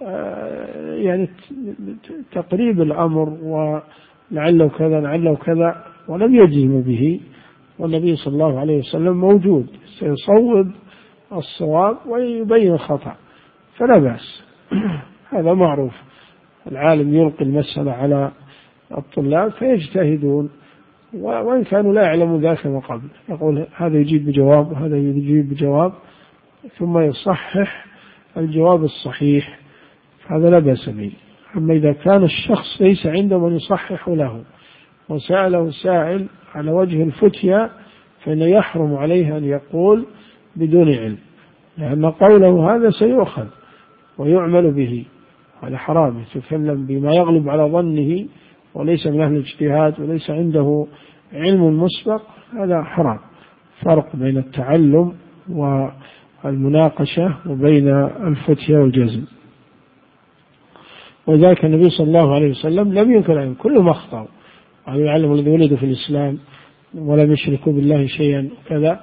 تقريب الأمر ولعله كذا لعله كذا، ولم يجزم به، والنبي صلى الله عليه وسلم موجود سيصوب الصواب ويبين الخطأ فلا بأس. هذا معروف، العالم يلقي المسألة على الطلاب فيجتهدون وإن كانوا لا يعلموا ذاك من قبل، يقول هذا يجيب بجواب وهذا يجيب بجواب ثم يصحح الجواب الصحيح، هذا لا بأس به. أما إذا كان الشخص ليس عنده من يصحح له وسأله سائل على وجه الفتية فإنه يحرم عليه أن يقول بدون علم، لأن قوله هذا سيؤخذ ويعمل به، هذا حرام، يتكلم بما يغلب على ظنه وليس من أهل الاجتهاد وليس عنده علم مسبق، هذا حرام. فرق بين التعلم والمناقشة وبين الفتية والجزم. وذلك النبي صلى الله عليه وسلم لم ينكر عليهم، كلهم أخطأوا، وهذا يعلم الذي ولدوا في الإسلام ولم يشركوا بالله شيئا وكذا،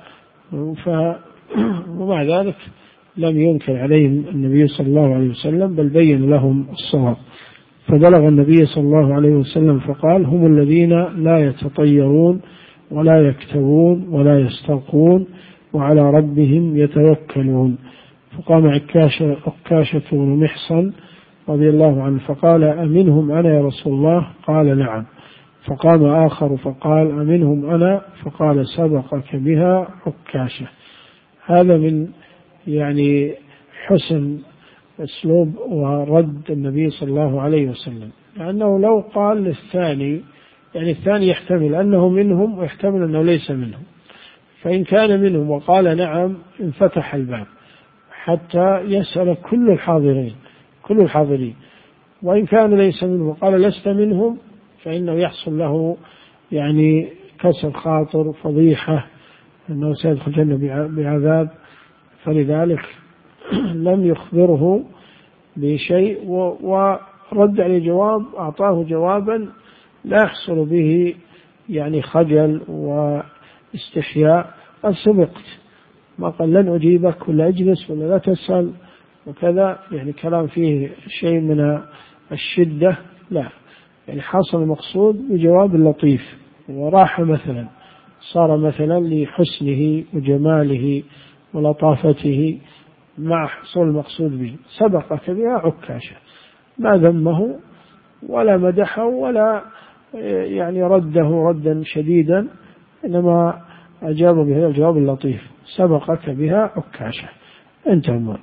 ومع ذلك لم ينكر عليهم النبي صلى الله عليه وسلم بل بين لهم الصواب. فبلغ النبي صلى الله عليه وسلم فقال هم الذين لا يتطيرون ولا يكتوون ولا يسترقون وعلى ربهم يتوكلون. فقام عكاشة بن محصن رضي الله عنه فقال أمنهم أنا يا رسول الله؟ قال نعم. فقام آخر فقال أمنهم أنا؟ فقال سبقك بها عكاشة. هذا من يعني حسن أسلوب ورد النبي صلى الله عليه وسلم، لأنه لو قال للثاني يعني الثاني يحتمل أنه منهم ويحتمل أنه ليس منهم، فإن كان منهم وقال نعم انفتح الباب حتى يسأل كل الحاضرين، وإن كان ليس منهم وقال لست منهم فإنه يحصل له يعني كسر خاطر، فضيحة، أنه سيدخل الجنة بعذاب، فلذلك لم يخبره بشيء ورد عليه جواب، أعطاه جوابا لا يحصل به يعني خجل واستحياء، قد سبقت ما قال لن أجيبك ولا اجلس ولا لا تسأل وكذا، يعني كلام فيه شيء من الشدة، لا، يعني حصل المقصود بجواب لطيف وراحة مثلا، صار مثلا لحسنه وجماله ولطافته مع حصول المقصود به، سبقك بها عكاشة، ما ذمه ولا مدحه ولا يعني رده ردا شديدا، إنما أجاب بهذا الجواب اللطيف، سبقك بها عكاشة، انتهى الأمر.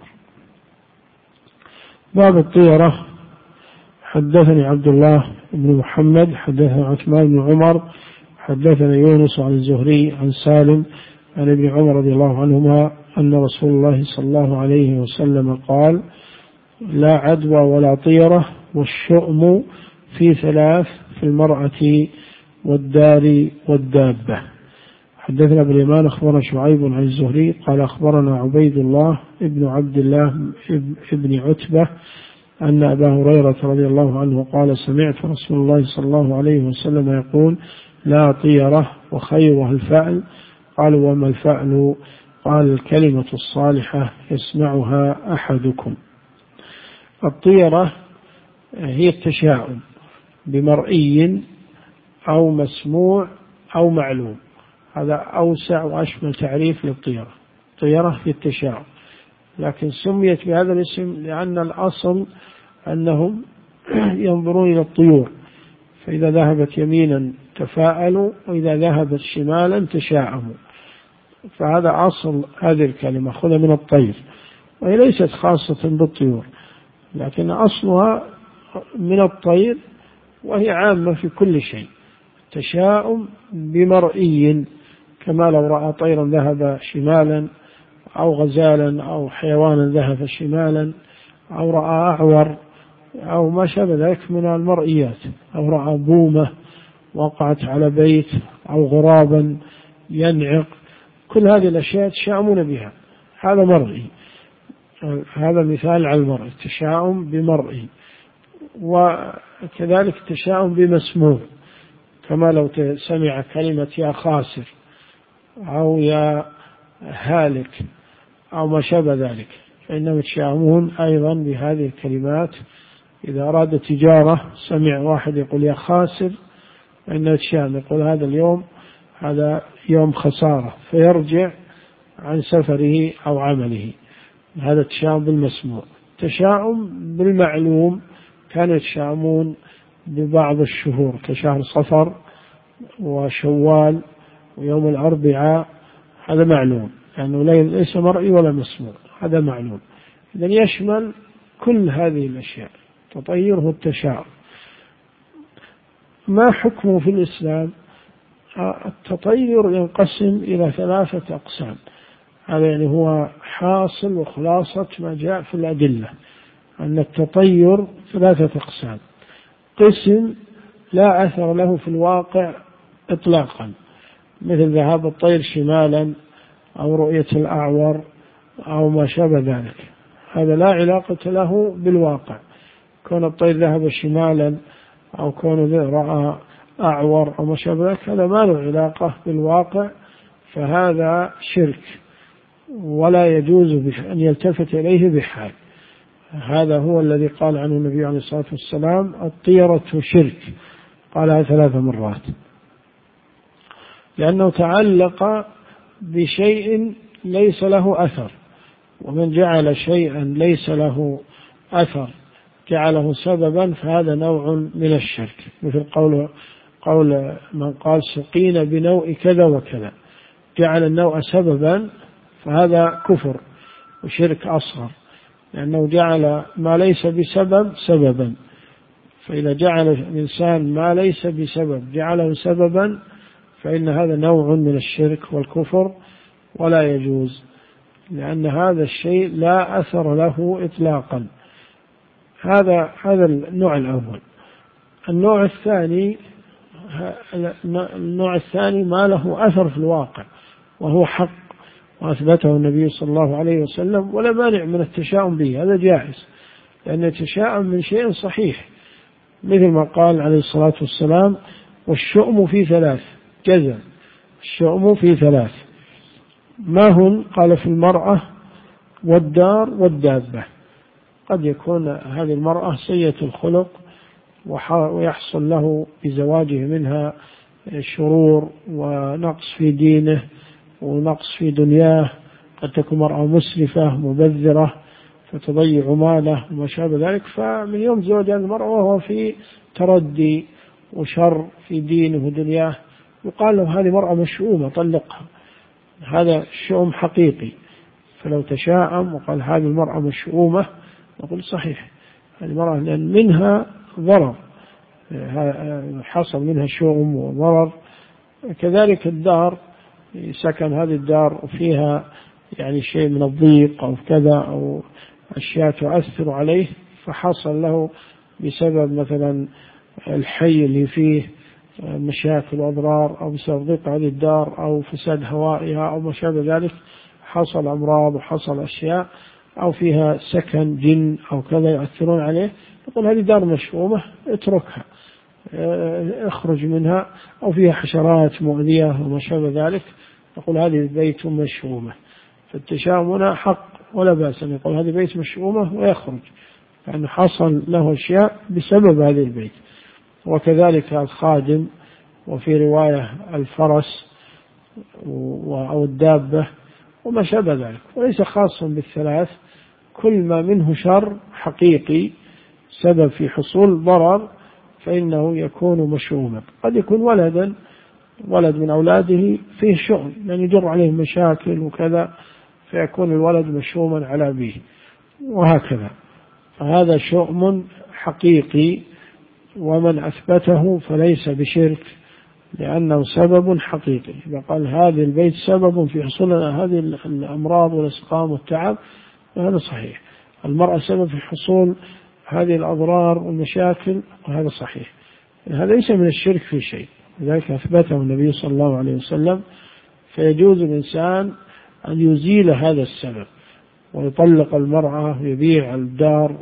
باب الطيرة. حدثني عبد الله بن محمد حدثنا عثمان بن عمر حدثنا يونس عن الزهري عن سالم عن ابن عمر رضي الله عنهما أن رسول الله صلى الله عليه وسلم قال: لا عدوى ولا طيرة، والشؤم في ثلاث: في المرأة والدار والدابة. حدثنا باليمان أخبرنا شعيب عن الزهري قال أخبرنا عبيد الله ابن عبد الله ابن عتبة أن أبا هريرة رضي الله عنه قال: سمعت رسول الله صلى الله عليه وسلم يقول: لا طيرة وخيرها الفعل. قالوا: وما الفعل؟ قال: الكلمة الصالحة يسمعها أحدكم. الطيرة هي التشاؤم بمرئي أو مسموع أو معلوم، هذا أوسع وأشمل تعريف للطيرة. الطيرة هي التشاؤم، لكن سميت بهذا الاسم لأن الأصل أنهم ينظرون إلى الطيور، فإذا ذهبت يمينا تفاءلوا وإذا ذهبت شمالا تشاءموا، فهذا أصل هذه الكلمة، خذ من الطير، وهي ليست خاصة بالطيور، لكن أصلها من الطير وهي عامة في كل شيء. تشاؤم بمرئي، كما لو رأى طيرا ذهب شمالا أو غزالا أو حيوانا ذهب شمالا أو رأى أعور أو ما شابه ذلك من المرئيات، أو رأى بومة وقعت على بيت أو غرابا ينعق، كل هذه الأشياء تشاؤمون بها، هذا مرئي، هذا مثال على المرئي، تشاؤم بمرئي. وكذلك تشاؤم بمسموع، كما لو سمع كلمة يا خاسر أو يا هالك أو ما شابه ذلك، فإنهم يتشاؤمون أيضا بهذه الكلمات. إذا أراد تجارة سمع واحد يقول يا خاسر، فإنه يتشاؤم، يقول هذا اليوم هذا يوم خسارة، فيرجع عن سفره أو عمله. هذا تشاؤم بالمسموع. تشاؤم بالمعلوم، كانوا يتشاؤمون ببعض الشهور كشهر صفر وشوال ويوم الأربعاء، هذا معلوم، لأنه ليس مرئي ولا مسموع، هذا معلوم. إذن يشمل كل هذه الأشياء، تطيره التشاؤم. ما حكمه في الإسلام؟ التطير ينقسم إلى ثلاثة أقسام، هذا يعني هو حاصل وخلاصة ما جاء في الأدلة، أن التطير ثلاثة أقسام. قسم لا أثر له في الواقع إطلاقا، مثل ذهاب الطير شمالا أو رؤية الأعور أو ما شابه ذلك، هذا لا علاقة له بالواقع، كون الطير ذهب شمالا أو كون رأى أعور أو ما شابه ذلك، هذا ما له علاقة بالواقع، فهذا شرك ولا يجوز أن يلتفت إليه بحال. هذا هو الذي قال عنه النبي عليه الصلاة والسلام: الطيرة شرك، قالها 3 مرات، لأنه تعلق بشيء ليس له أثر، ومن جعل شيئا ليس له أثر جعله سببا، فهذا نوع من الشرك، مثل قول من قال سقينا بنوء كذا وكذا، جعل النوء سببا، فهذا كفر وشرك أصغر، لأنه جعل ما ليس بسبب سببا، فإذا جعل الإنسان ما ليس بسبب جعله سببا، فإن هذا نوع من الشرك والكفر ولا يجوز، لأن هذا الشيء لا أثر له إطلاقا. هذا النوع الأول. النوع الثاني ما له أثر في الواقع وهو حق، وأثبته النبي صلى الله عليه وسلم، ولا مانع من التشاؤم به، هذا جائز، لأن يتشاؤم من شيء صحيح، مثل ما قال عليه الصلاة والسلام: والشؤم في 3، جزم، الشؤم في 3، ما هن؟ قال في المرأة والدار والدابة. قد يكون هذه المرأة سيئة الخلق ويحصل له بزواجه منها شرور ونقص في دينه ونقص في دنياه. قد تكون مرأة مسرفة مبذرة فتضيع ماله وما شابه ذلك، فمن يوم زوج هذه المرأة وهو في تردي وشر في دينه ودنياه يقال له هذه مرأة مشؤومة طلقها. هذا شؤم حقيقي. فلو تشاءم وقال هذه المرأة مشؤومة نقول صحيح، هذه المرأة لأن منها ضرر، حصل منها شؤم وضرر. كذلك الدار، سكن هذه الدار وفيها يعني شيء من الضيق أو كذا أو أشياء تؤثر عليه، فحصل له بسبب مثلا الحي اللي فيه مشاكل وأضرار أو بسبب ضيق هذه الدار أو فساد هوائها أو ما شابه ذلك، حصل أمراض وحصل أشياء أو فيها سكن جن أو كذا يؤثرون عليه، نقول هذه دار مشؤومة اتركها اخرج منها، أو فيها حشرات مؤذية وما شابه ذلك، نقول هذه بيت مشؤومة. فالتشاؤم هنا حق ولا بأس أن يقول هذه بيت مشؤومة ويخرج، لأنه حصل له أشياء بسبب هذه البيت. وكذلك الخادم، وفي رواية الفرس أو الدابة وما شابه ذلك، وليس خاصا بالثلاث. كل ما منه شر حقيقي سبب في حصول ضرر فإنه يكون مشؤوما. قد يكون ولد من أولاده فيه شؤم لأن يجر عليه مشاكل وكذا، فيكون الولد مشؤوما على أبيه وهكذا، فهذا شؤم حقيقي، ومن أثبته فليس بشرك لأنه سبب حقيقي. إذا قال هذا البيت سبب في حصول هذه الأمراض والأسقام والتعب فهذا صحيح. المرأة سبب في حصول هذه الأضرار والمشاكل وهذا صحيح. هذا ليس من الشرك في شيء، لذلك أثبته النبي صلى الله عليه وسلم. فيجوز الإنسان أن يزيل هذا السبب ويطلق المرأة ويبيع الدار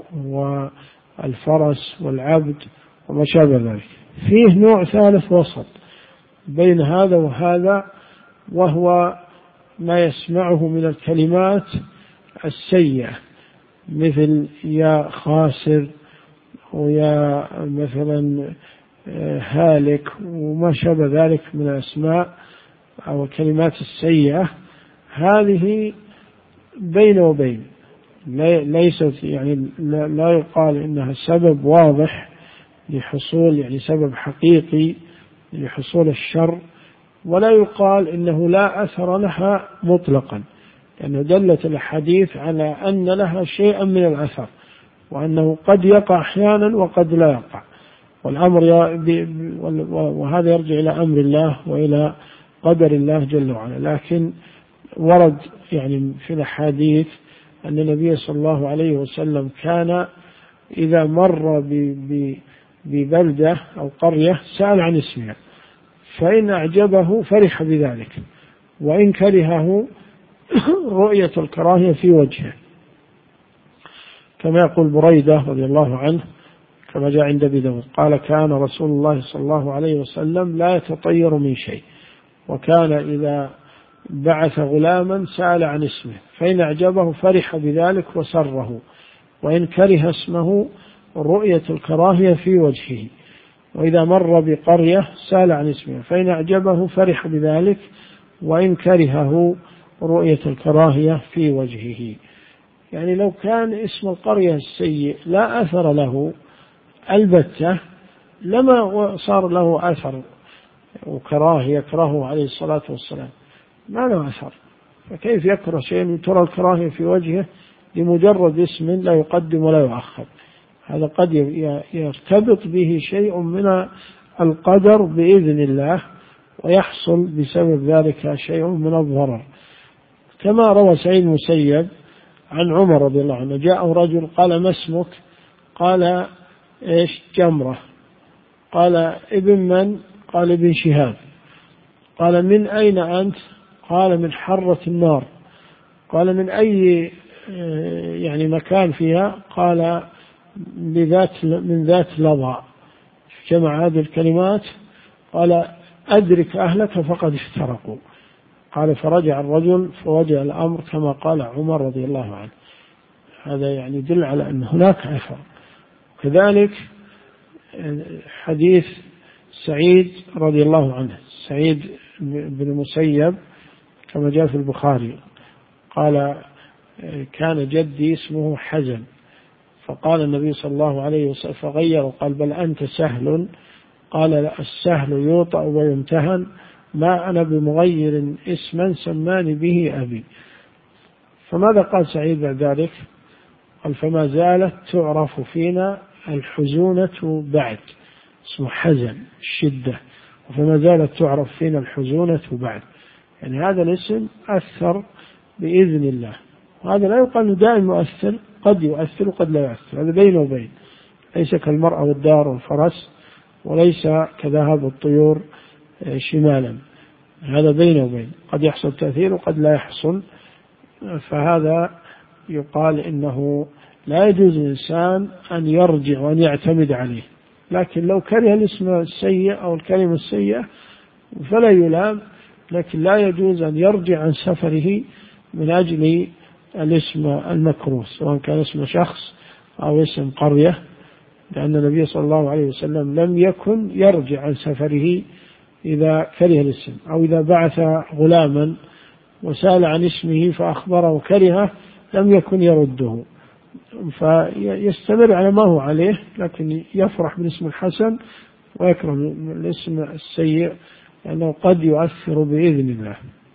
والفرس والعبد وما شابه ذلك. فيه نوع ثالث وسط بين هذا وهذا، وهو ما يسمعه من الكلمات السيئة مثل يا خاسر ويا مثلا هالك وما شابه ذلك من الأسماء أو الكلمات السيئة. هذه بين وبين، ليست يعني لا يقال إنها سبب واضح لحصول يعني سبب حقيقي لحصول الشر، ولا يقال إنه لا أثر لها مطلقا، لأنه دلت الحديث على أن لها شيئا من الأثر، وأنه قد يقع أحيانا وقد لا يقع، والأمر وهذا يرجع إلى أمر الله وإلى قدر الله جل وعلا. لكن ورد يعني في الحديث أن النبي صلى الله عليه وسلم كان إذا مر ببلدة أو قرية سأل عن اسمها، فإن أعجبه فرح بذلك، وإن كرهه رؤية الكراهية في وجهه، كما يقول بريدة رضي الله عنه كما جاء عند أبي داود قال كان رسول الله صلى الله عليه وسلم لا يتطير من شيء، وكان إذا بعث غلاما سأل عن اسمه، فإن أعجبه فرح بذلك وسره، وإن كره اسمه رؤية الكراهية في وجهه، وإذا مر بقرية سأل عن اسمه، فإن أعجبه فرح بذلك، وإن كرهه رؤية الكراهية في وجهه. يعني لو كان اسم القرية السيء لا أثر له البتة لما صار له أثر وكراهية يكرهه عليه الصلاة والسلام، ما له أثر. فكيف يكره شيء ترى الكراهية في وجهه لمجرد اسم لا يقدم ولا يؤخر؟ هذا قد يرتبط به شيء من القدر بإذن الله، ويحصل بسبب ذلك شيء من الضرر. كما روى سعيد المسيب عن عمر رضي الله عنه جاءه رجل قال ما اسمك؟ قال إيش؟ جمرة. قال ابن من؟ قال ابن شهاب. قال من أين أنت؟ قال من حرة النار. قال من أي يعني مكان فيها؟ قال من ذات لظى. جمع هذه الكلمات قال أدرك أهلك فقد افترقوا. قال فرجع الرجل فوجه الأمر كما قال عمر رضي الله عنه. هذا يعني يدل على أن هناك أثر. كذلك حديث سعيد رضي الله عنه، سعيد بن المسيب كما جاء في البخاري قال كان جدي اسمه حزن، فقال النبي صلى الله عليه وسلم فغير وقال بل أنت سهل، قال السهل يوطأ ويمتهن، ما أنا بمغير اسما سماني به أبي. فماذا قال سعيد بعد ذلك؟ قال فما زالت تعرف فينا الحزونة بعد، اسمه حزن الشدة، فما زالت تعرف فينا الحزونة بعد. يعني هذا الاسم أثر بإذن الله، وهذا لا يقال دائما مؤثر، قد يؤثر وقد لا يؤثر، هذا بينه وبين، ليس كالمرأة والدار والفرس، وليس كذهاب الطيور شمالا، هذا بينه وبين، قد يحصل تأثير وقد لا يحصل. فهذا يقال إنه لا يجوز الإنسان أن يرجع وأن يعتمد عليه، لكن لو كره الاسم السيء أو الكلمة السيئة فلا يلام، لكن لا يجوز أن يرجع عن سفره من أجل الاسم المكروه، سواء كان اسم شخص أو اسم قرية، لأن النبي صلى الله عليه وسلم لم يكن يرجع عن سفره إذا كره الاسم، أو إذا بعث غلاما وسأل عن اسمه فأخبره وكرهه لم يكن يرده، فيستمر على ما هو عليه، لكن يفرح بالاسم الحسن ويكره الاسم السيء لأنه قد يؤثر بإذن الله.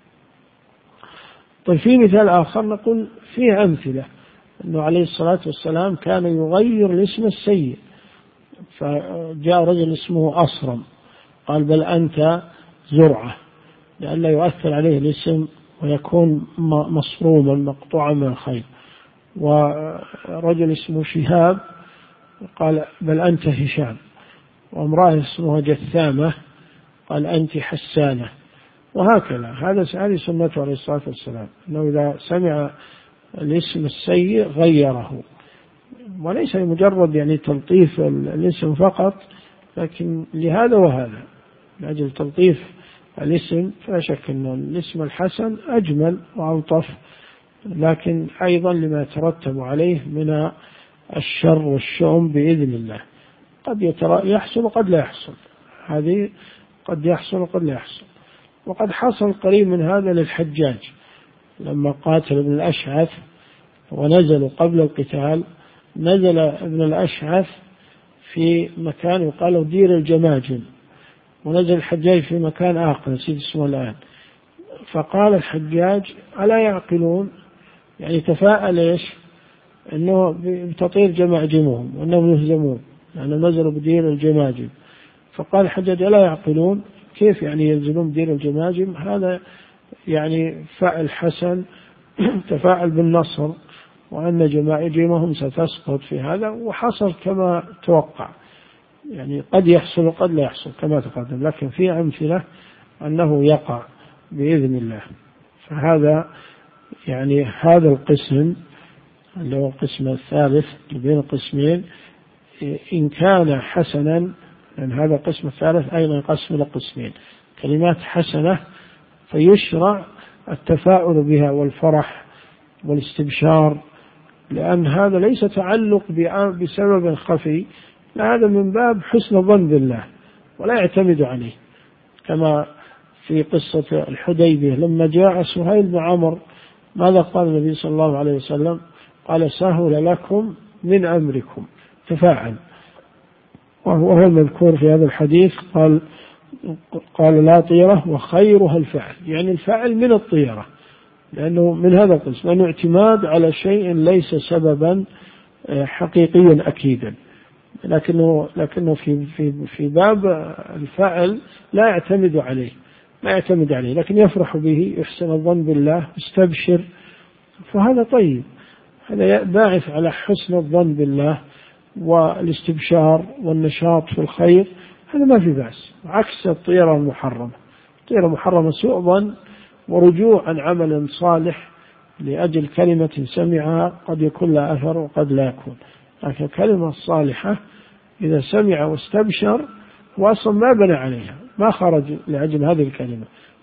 طيب في مثال آخر نقول فيه أمثلة أنه عليه الصلاة والسلام كان يغير الاسم السيء، فجاء رجل اسمه أصرم قال بل أنت زرعة، لئلا يؤثر عليه الاسم ويكون مصروما مقطوعا من الخير. ورجل اسمه شهاب قال بل أنت هشام، وامرأة اسمها جثامة قال أنت حسانة، وهكذا. هذه سنته عليه الصلاة والسلام، أنه إذا سمع الاسم السيء غيره، وليس مجرد يعني تلطيف الاسم فقط، لكن لهذا وهذا، لأجل تلطيف الاسم فلا شك أن الاسم الحسن أجمل وألطف، لكن أيضا لما يترتب عليه من الشر والشؤم بإذن الله، قد يحصل وقد لا يحصل، هذه قد يحصل وقد لا يحصل. وقد حصل قريب من هذا للحجاج لما قاتل ابن الأشعث ونزلوا قبل القتال، نزل ابن الأشعث في مكان يقال دير الجماجم، ونزل الحجاج في مكان آخر نسيت اسمه الآن، فقال الحجاج ألا يعقلون، يعني تفاءل إيش أنه بتطير جماجمهم وأنهم يهزمون، يعني نزلوا بدير الجماجم. فقال الحجاج ألا يعقلون، كيف يعني ينزلون بدير الجماجم؟ هذا يعني فعل حسن تفاعل بالنصر، وأن جماجمهم ستسقط في هذا، وحصل كما توقع، يعني قد يحصل وقد لا يحصل كما تقدم، لكن في أمثلة أنه يقع بإذن الله. فهذا يعني هذا القسم اللي هو القسم الثالث بين القسمين إن كان حسنا، لأن هذا القسم الثالث أيضا قسم لقسمين، كلمات حسنة فيشرع التفاؤل بها والفرح والاستبشار، لأن هذا ليس تعلق بسبب خفي، لا، هذا من باب حسن الظن بالله ولا يعتمد عليه، كما في قصة الحديبية لما جاء سهيل بن عمرو ماذا قال النبي صلى الله عليه وسلم؟ قال سهل لكم من أمركم، تفاعل، وهو المذكور في هذا الحديث، قال لا طيرة وخيرها الفعل، يعني الفعل من الطيرة، لأنه من هذا القسم، لأنه اعتماد على شيء ليس سببا حقيقيا أكيدا، لكنه في باب الفعل لا يعتمد عليه، لكن يفرح به، يحسن الظن بالله، يستبشر، فهذا طيب، هذا باعث على حسن الظن بالله والاستبشار والنشاط في الخير، هذا ما في بأس، عكس الطيرة المحرمة. الطيرة المحرمة سوء ظن ورجوع عن عمل صالح لأجل كلمة سمعها قد يكون لها أثر وقد لا يكون، لكن كلمة صالحة إذا سمع واستبشر وأصلا ما بنى عليها، ما خرج لأجل هذه الكلمة،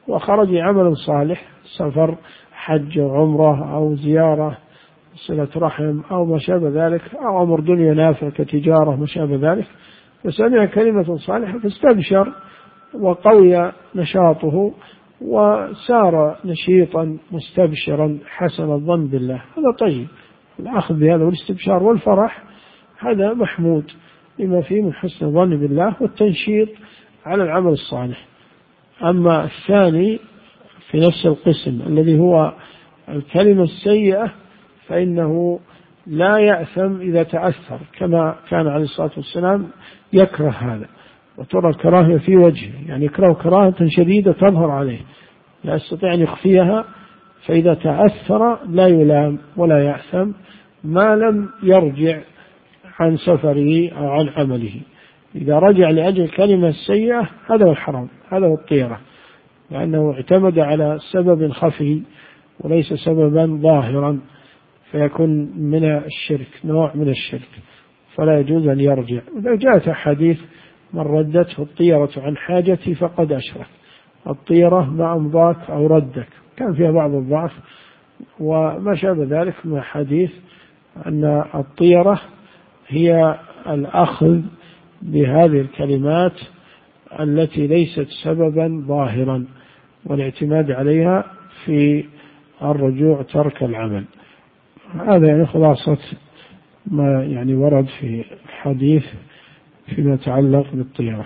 وخرج لعمل صالح، سفر حج أو عمرة أو زيارة صلة رحم أو ما شابه ذلك، أو أمر دنيا نافع كتجارة ما شابه ذلك، فسمع كلمة صالحة فاستبشر وقوي نشاطه وسار نشيطا مستبشرا حسن الظن بالله. هذا طيب، الأخذ بهذا والاستبشار والفرح هذا محمود لما فيه من حسن الظن بالله والتنشيط على العمل الصالح. أما الثاني في نفس القسم الذي هو الكلمة السيئة فإنه لا يأثم إذا تأثر، كما كان عليه الصلاة والسلام يكره هذا، وترى الكراهية في وجهه، يعني يكره كراهة شديدة تظهر عليه لا يستطيع أن يخفيها، فإذا تأثر لا يلام ولا يأثم ما لم يرجع عن سفره أو عن عمله. إذا رجع لأجل كلمة السيئة هذا هو الحرام، هذا هو الطيرة، لأنه اعتمد على سبب خفي وليس سببا ظاهرا، فيكون من الشرك، نوع من الشرك، فلا يجوز أن يرجع. وإذا جاءت حديث من ردته الطيرة عن حاجتي فقد أشرك، الطيرة ما أمضاك أو ردك، كان فيها بعض الضعف وما شابه ذلك من حديث أن الطيرة هي الأخذ بهذه الكلمات التي ليست سببا ظاهرا والاعتماد عليها في الرجوع ترك العمل. هذا يعني خلاصة ما يعني ورد في الحديث فيما يتعلق بالطيرة.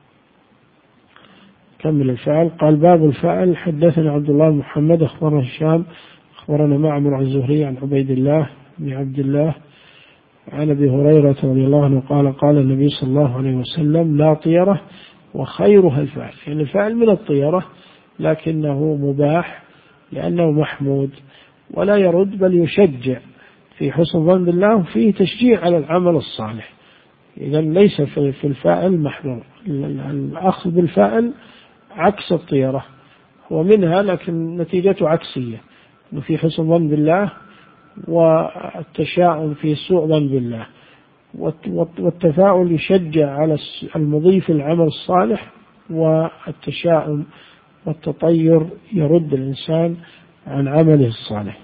كمل الفعل. قال باب الفعل. حدثنا عبد الله بن محمد أخبرنا هشام أخبرنا معمر عن الزهري عن عبيد الله بن عبد الله عن أبي هريرة رضي الله عنه قال قال النبي صلى الله عليه وسلم لا طيرة وخيرها الفعل. يعني الفعل من الطيرة لكنه مباح لأنه محمود ولا يرد بل يشجع في حسن ظن بالله وفيه تشجيع على العمل الصالح. إذا ليس في الفاعل محظور. الأخذ بالفاعل عكس الطيرة، هو منها لكن نتيجته عكسية، إنه في حسن ظن بالله والتشاؤم في سوء ظن بالله، والتفاؤل يشجع على المضيف العمل الصالح، والتشاؤم والتطير يرد الإنسان عن عمله الصالح.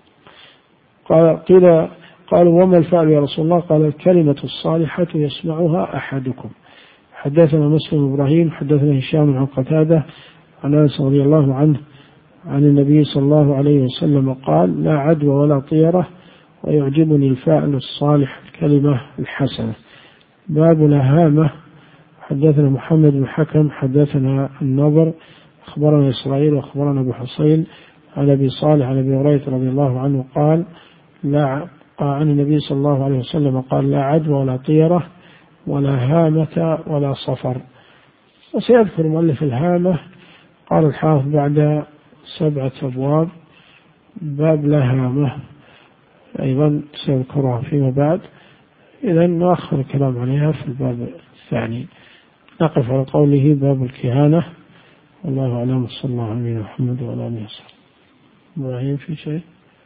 قالوا وما الفعل يا رسول الله؟ قال الكلمة الصالحة يسمعها أحدكم. حدثنا مسلم إبراهيم حدثنا هشام عن قتادة عن أنس رضي الله عنه عن النبي صلى الله عليه وسلم قال لا عدوى ولا طيرة ويعجبني الفاعل الصالح الكلمة الحسنة. باب الهامة. حدثنا محمد بن حكم حدثنا النضر أخبرنا إسرائيل وأخبرنا أبو حصين عن أبي صالح عن أبي هريرة رضي الله عنه قال لا عن النبي صلى الله عليه وسلم قال لا عدوى ولا طيرة ولا هامة ولا صفر. وسيذكر مؤلف الهامة. قال الحافظ بعد 7 أبواب باب لا هامة أيضا سيذكرها فيما بعد، إذا نؤخر الكلام عليها في الباب الثاني. نقف على قوله باب الكهانة. والله أعلم. صلى الله عليه محمد وعلى آله وصحبه. إبراهيم في شيء؟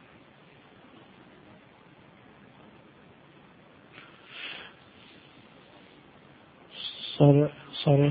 صار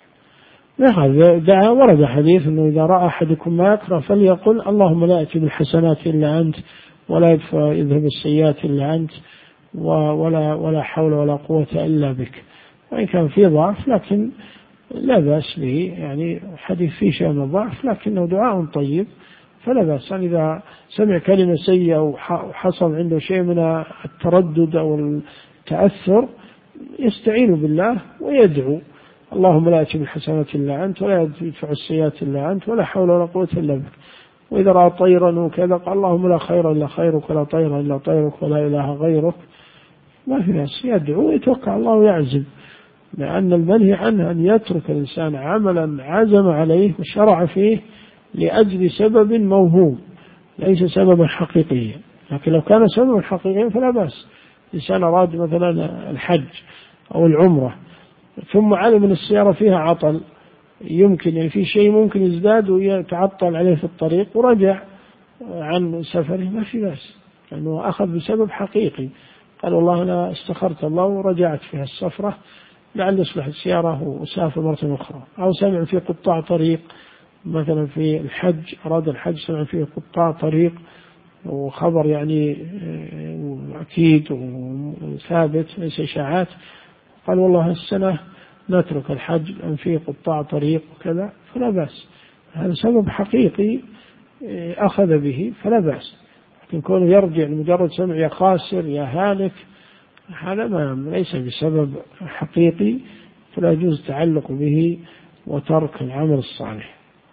ورد حديث أنه إذا رأى أحدكم ما يكره فليقل اللهم لا يأتي بالحسنات إلا أنت ولا يذهب السيئات إلا أنت ولا حول ولا قوة إلا بك. وإن كان فيه ضعف لكن لا بأس به، يعني حديث فيه شيء من الضعف لكنه دعاء طيب فلا بأس. يعني إذا سمع كلمة سيئة وحصل عنده شيء من التردد أو التأثر يستعين بالله ويدعو اللهم لا يأتي بالحسنات إلا أنت ولا يدفع السيئات إلا أنت ولا حول ولا قوة إلا بك. وإذا رأى طيرا وكذا قال اللهم لا خير إلا خيرك ولا طير إلا طيرك ولا إله غيرك. ما في ناس يدعو ويتوكل الله ويعزم، لأن المنهي عنه أن يترك الإنسان عملا عزم عليه وشرع فيه لأجل سبب موهوم ليس سببا حقيقيا. لكن لو كان سببا حقيقيا فلا بأس. الإنسان أراد مثلا الحج أو العمرة ثم علم أن السيارة فيها عطل، يمكن يعني في شيء ممكن يزداد ويتعطل عليه في الطريق ورجع عن سفره ما في بأس، لأنه أخذ بسبب حقيقي. قال والله أنا استخرت الله ورجعت في السفرة لعل يصلح السيارة وسافر مرة أخرى. أو سمع في قطاع طريق مثلا في الحج أراد الحج سمع فيه قطاع طريق وخبر يعني أكيد وثابت ليس إشاعات، قال والله السنة نترك الحج لأن فيه قطاع طريق وكذا فلا بأس، هذا سبب حقيقي أخذ به فلا بأس. لكن كونه يرجع لمجرد سمع يا خاسر يا هالك هذا ما ليس بسبب حقيقي، فلا يجوز التعلق به وترك العمل الصالح.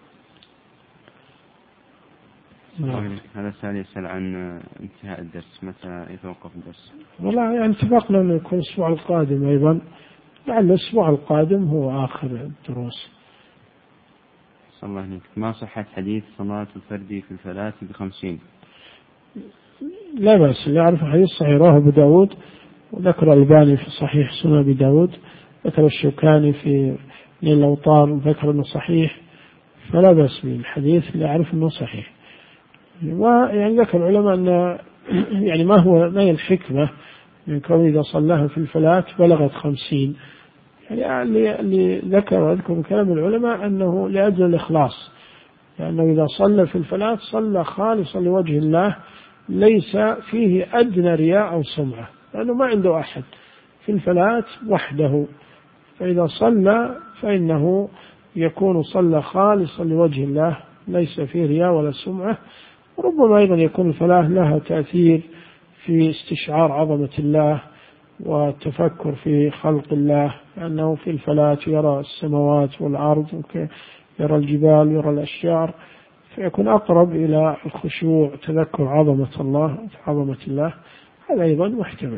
هذا السؤال يسأل عن انتهاء الدرس، متى يتوقف الدرس؟ والله يعني اتفقنا أن يكون الأسبوع القادم أيضا، لعل الأسبوع القادم هو آخر الدروس. صلى الله عليك. ما صحة حديث صلاة الفرد في الفلاة ب50؟ لا بأس، اللي يعرف حديث صحيح رواه أبو داود، وذكر الألباني في صحيح سنن أبي داود، ذكر الشوكاني في نيل الأوطار ذكر أنه صحيح، فلا بأس بالحديث اللي يعرف أنه صحيح. ويعني ذكر العلماء أن يعني ما هي الحكمة من كون إذا صلاها في الفلاة بلغت 50، يعني اللي أذكر من كلام العلماء أنه لأجل الإخلاص، لأنه إذا صلى في الفلاة صلى خالصا لوجه الله ليس فيه أدنى رياء أو سمعة، لأنه ما عنده أحد في الفلاة وحده، فإذا صلى فإنه يكون صلى خالصا لوجه الله ليس فيه رياء ولا سمعة. ربما أيضا يكون الفلاة لها تأثير في استشعار عظمة الله والتفكر في خلق الله، لأنه في الفلاة يرى السماوات والأرض، يرى الجبال يرى الأشجار، فيكون أقرب إلى الخشوع تذكر عظمة الله، هذا أيضا محتمل.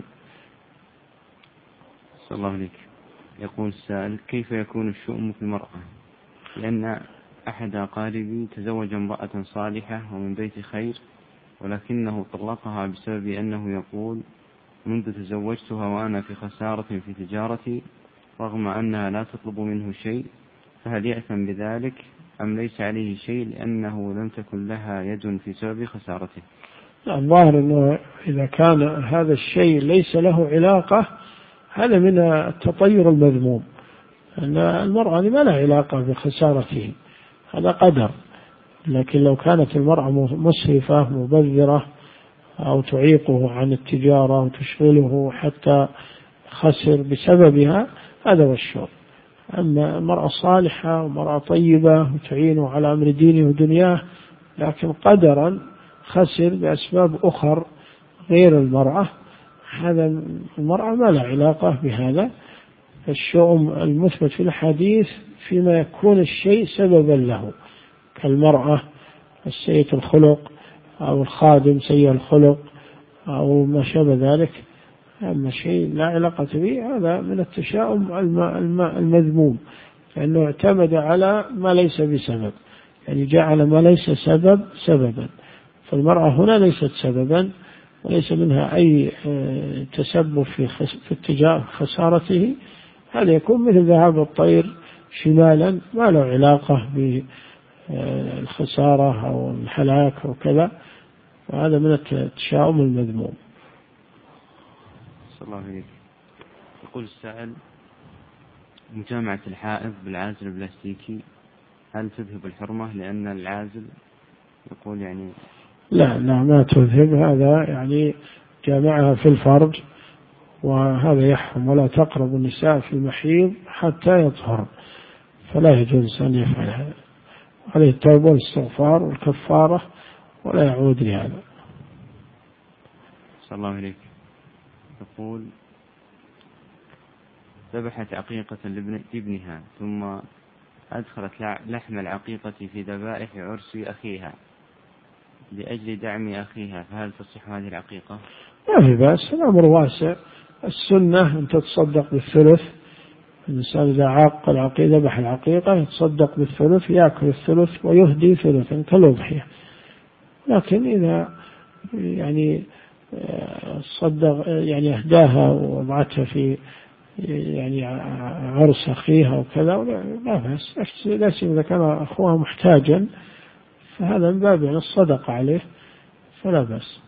صلى الله عليك. يقول السائل: كيف يكون الشؤم في المرأة؟ لأن أحد أقاربي تزوج امرأة صالحة ومن بيت خير، ولكنه طلقها بسبب أنه يقول: منذ تزوجتها وأنا في خسارة في تجارتي، رغم أنها لا تطلب منه شيء، فهل يأثم بذلك أم ليس عليه شيء لأنه لم تكن لها يد في سبب خسارته؟ الظاهر أنه إذا كان هذا الشيء ليس له علاقة هذا من التطير المذموم، أن المرأة ما لها علاقة بخسارته، هذا قدر. لكن لو كانت المرأة مسرفة مبذرة أو تعيقه عن التجارة وتشغله حتى خسر بسببها، هذا هو الشر. أما المرأة صالحة ومرأة طيبة وتعينه على أمر دينه ودنياه، لكن قدرا خسر بأسباب أخر غير المرأة، هذا المرأة ما له علاقة بهذا. الشؤم المثبت في الحديث فيما يكون الشيء سببا له، كالمرأة السيئة الخلق أو الخادم سيء الخلق أو ما شابه ذلك. أما شيء لا علاقة به هذا من التشاؤم المذموم، لأنه اعتمد على ما ليس بسبب، يعني جعل ما ليس سببا. فالمرأة هنا ليست سببا وليس منها أي تسبب في اتجاه خسارته، هذا يكون مثل ذهاب الطير شمالا ما له علاقة بالخسارة أو الهلاك أو كذا، وهذا من التشاؤم المذموم. صلى الله عليه. يقول السائل: مجامعة الحائض بالعازل البلاستيكي هل تذهب الحرمة؟ لأن العازل يقول يعني لا ما تذهب، هذا يعني جامعها في الفرج وهذا يحرم، ولا تقرب النساء في المحيض حتى يطهر، فلا يجوز أن يفعل هذا، عليه التوبة والاستغفار والكفارة ولا يعود لهذا. صلى الله عليك. يقول: ذبحت عقيقة لابنها ثم أدخلت لحم العقيقة في ذبائح عرس أخيها لأجل دعم أخيها، فهل تصح هذه العقيقة؟ ما في بأس، الأمر واسع. السنة أن تتصدق بالثلث، الإنسان إذا عاق العقيقة ذبح العقيقة يتصدق بالثلث، يأكل الثلث ويهدي ثلثا كالأضحية. لكن إذا يعني صدق يعني أهداها ووضعتها في يعني عرس أخيها وكذا لا بأس، لا سيما إذا كان أخوها محتاجا فهذا من باب يعني الصدقة عليه فلا بأس.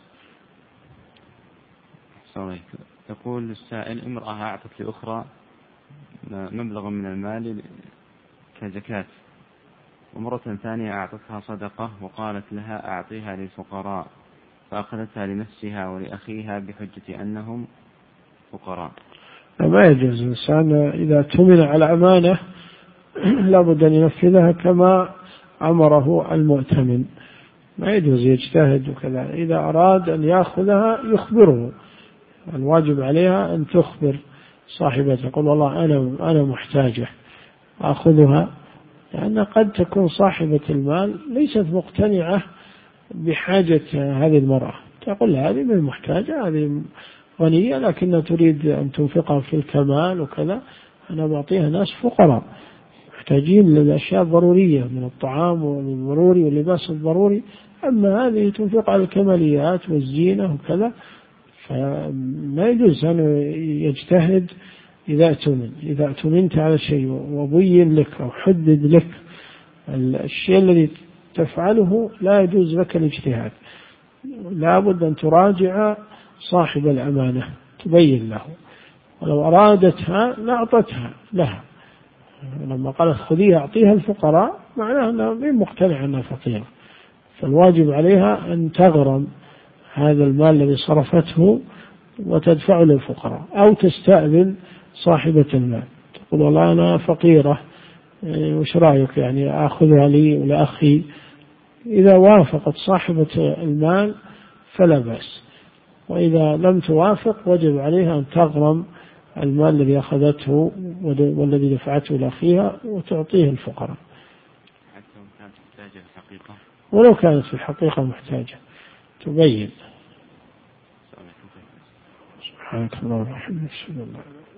يقول السائل: امرأة أعطت لأخرى مبلغا من المال كزكاة، ومرة ثانية أعطتها صدقة وقالت لها أعطيها للفقراء، فأخذتها لنفسها ولأخيها بحجة أنهم فقراء. ما يجوز الإنسان إذا اؤتمن على أمانة لابد أن ينفذها كما أمره المؤتمن، ما يجوز يجتهد وكذا. إذا أراد أن يأخذها يخبره، الواجب عليها أن تخبر صاحبتها، تقول والله أنا محتاجة أخذها، لأن قد تكون صاحبة المال ليست مقتنعة بحاجة هذه المرأة، تقول هذه من محتاجة، هذه غنية لكنها تريد أن تنفقها في الكمال وكذا، أنا بعطيها ناس فقراء محتاجين للأشياء الضرورية من الطعام والضروري واللباس الضروري، أما هذه تنفق على الكماليات والزينة وكذا، فما يجوز أن يجتهد. إذا اؤتمنت على شيء وبين لك أو حدد لك الشيء الذي تفعله لا يجوز لك الاجتهاد، لا بد أن تراجع صاحب الأمانة تبين له، ولو أرادتها لأعطتها لها، لما قالت خذيها أعطيها الفقراء معناها أنها غير مقتنعة أنها فقيرة، فالواجب عليها أن تغرم هذا المال الذي صرفته وتدفعه للفقراء، أو تستأذن صاحبة المال تقول والله أنا فقيرة وش رأيك يعني أخذها لي ولأخي، إذا وافقت صاحبة المال فلا بأس، وإذا لم توافق وجب عليها أن تغرم المال الذي أخذته والذي دفعته لأخيها وتعطيه الفقراء، ولو كانت في الحقيقة محتاجة تبين. سبحانك اللهم وبحمدك.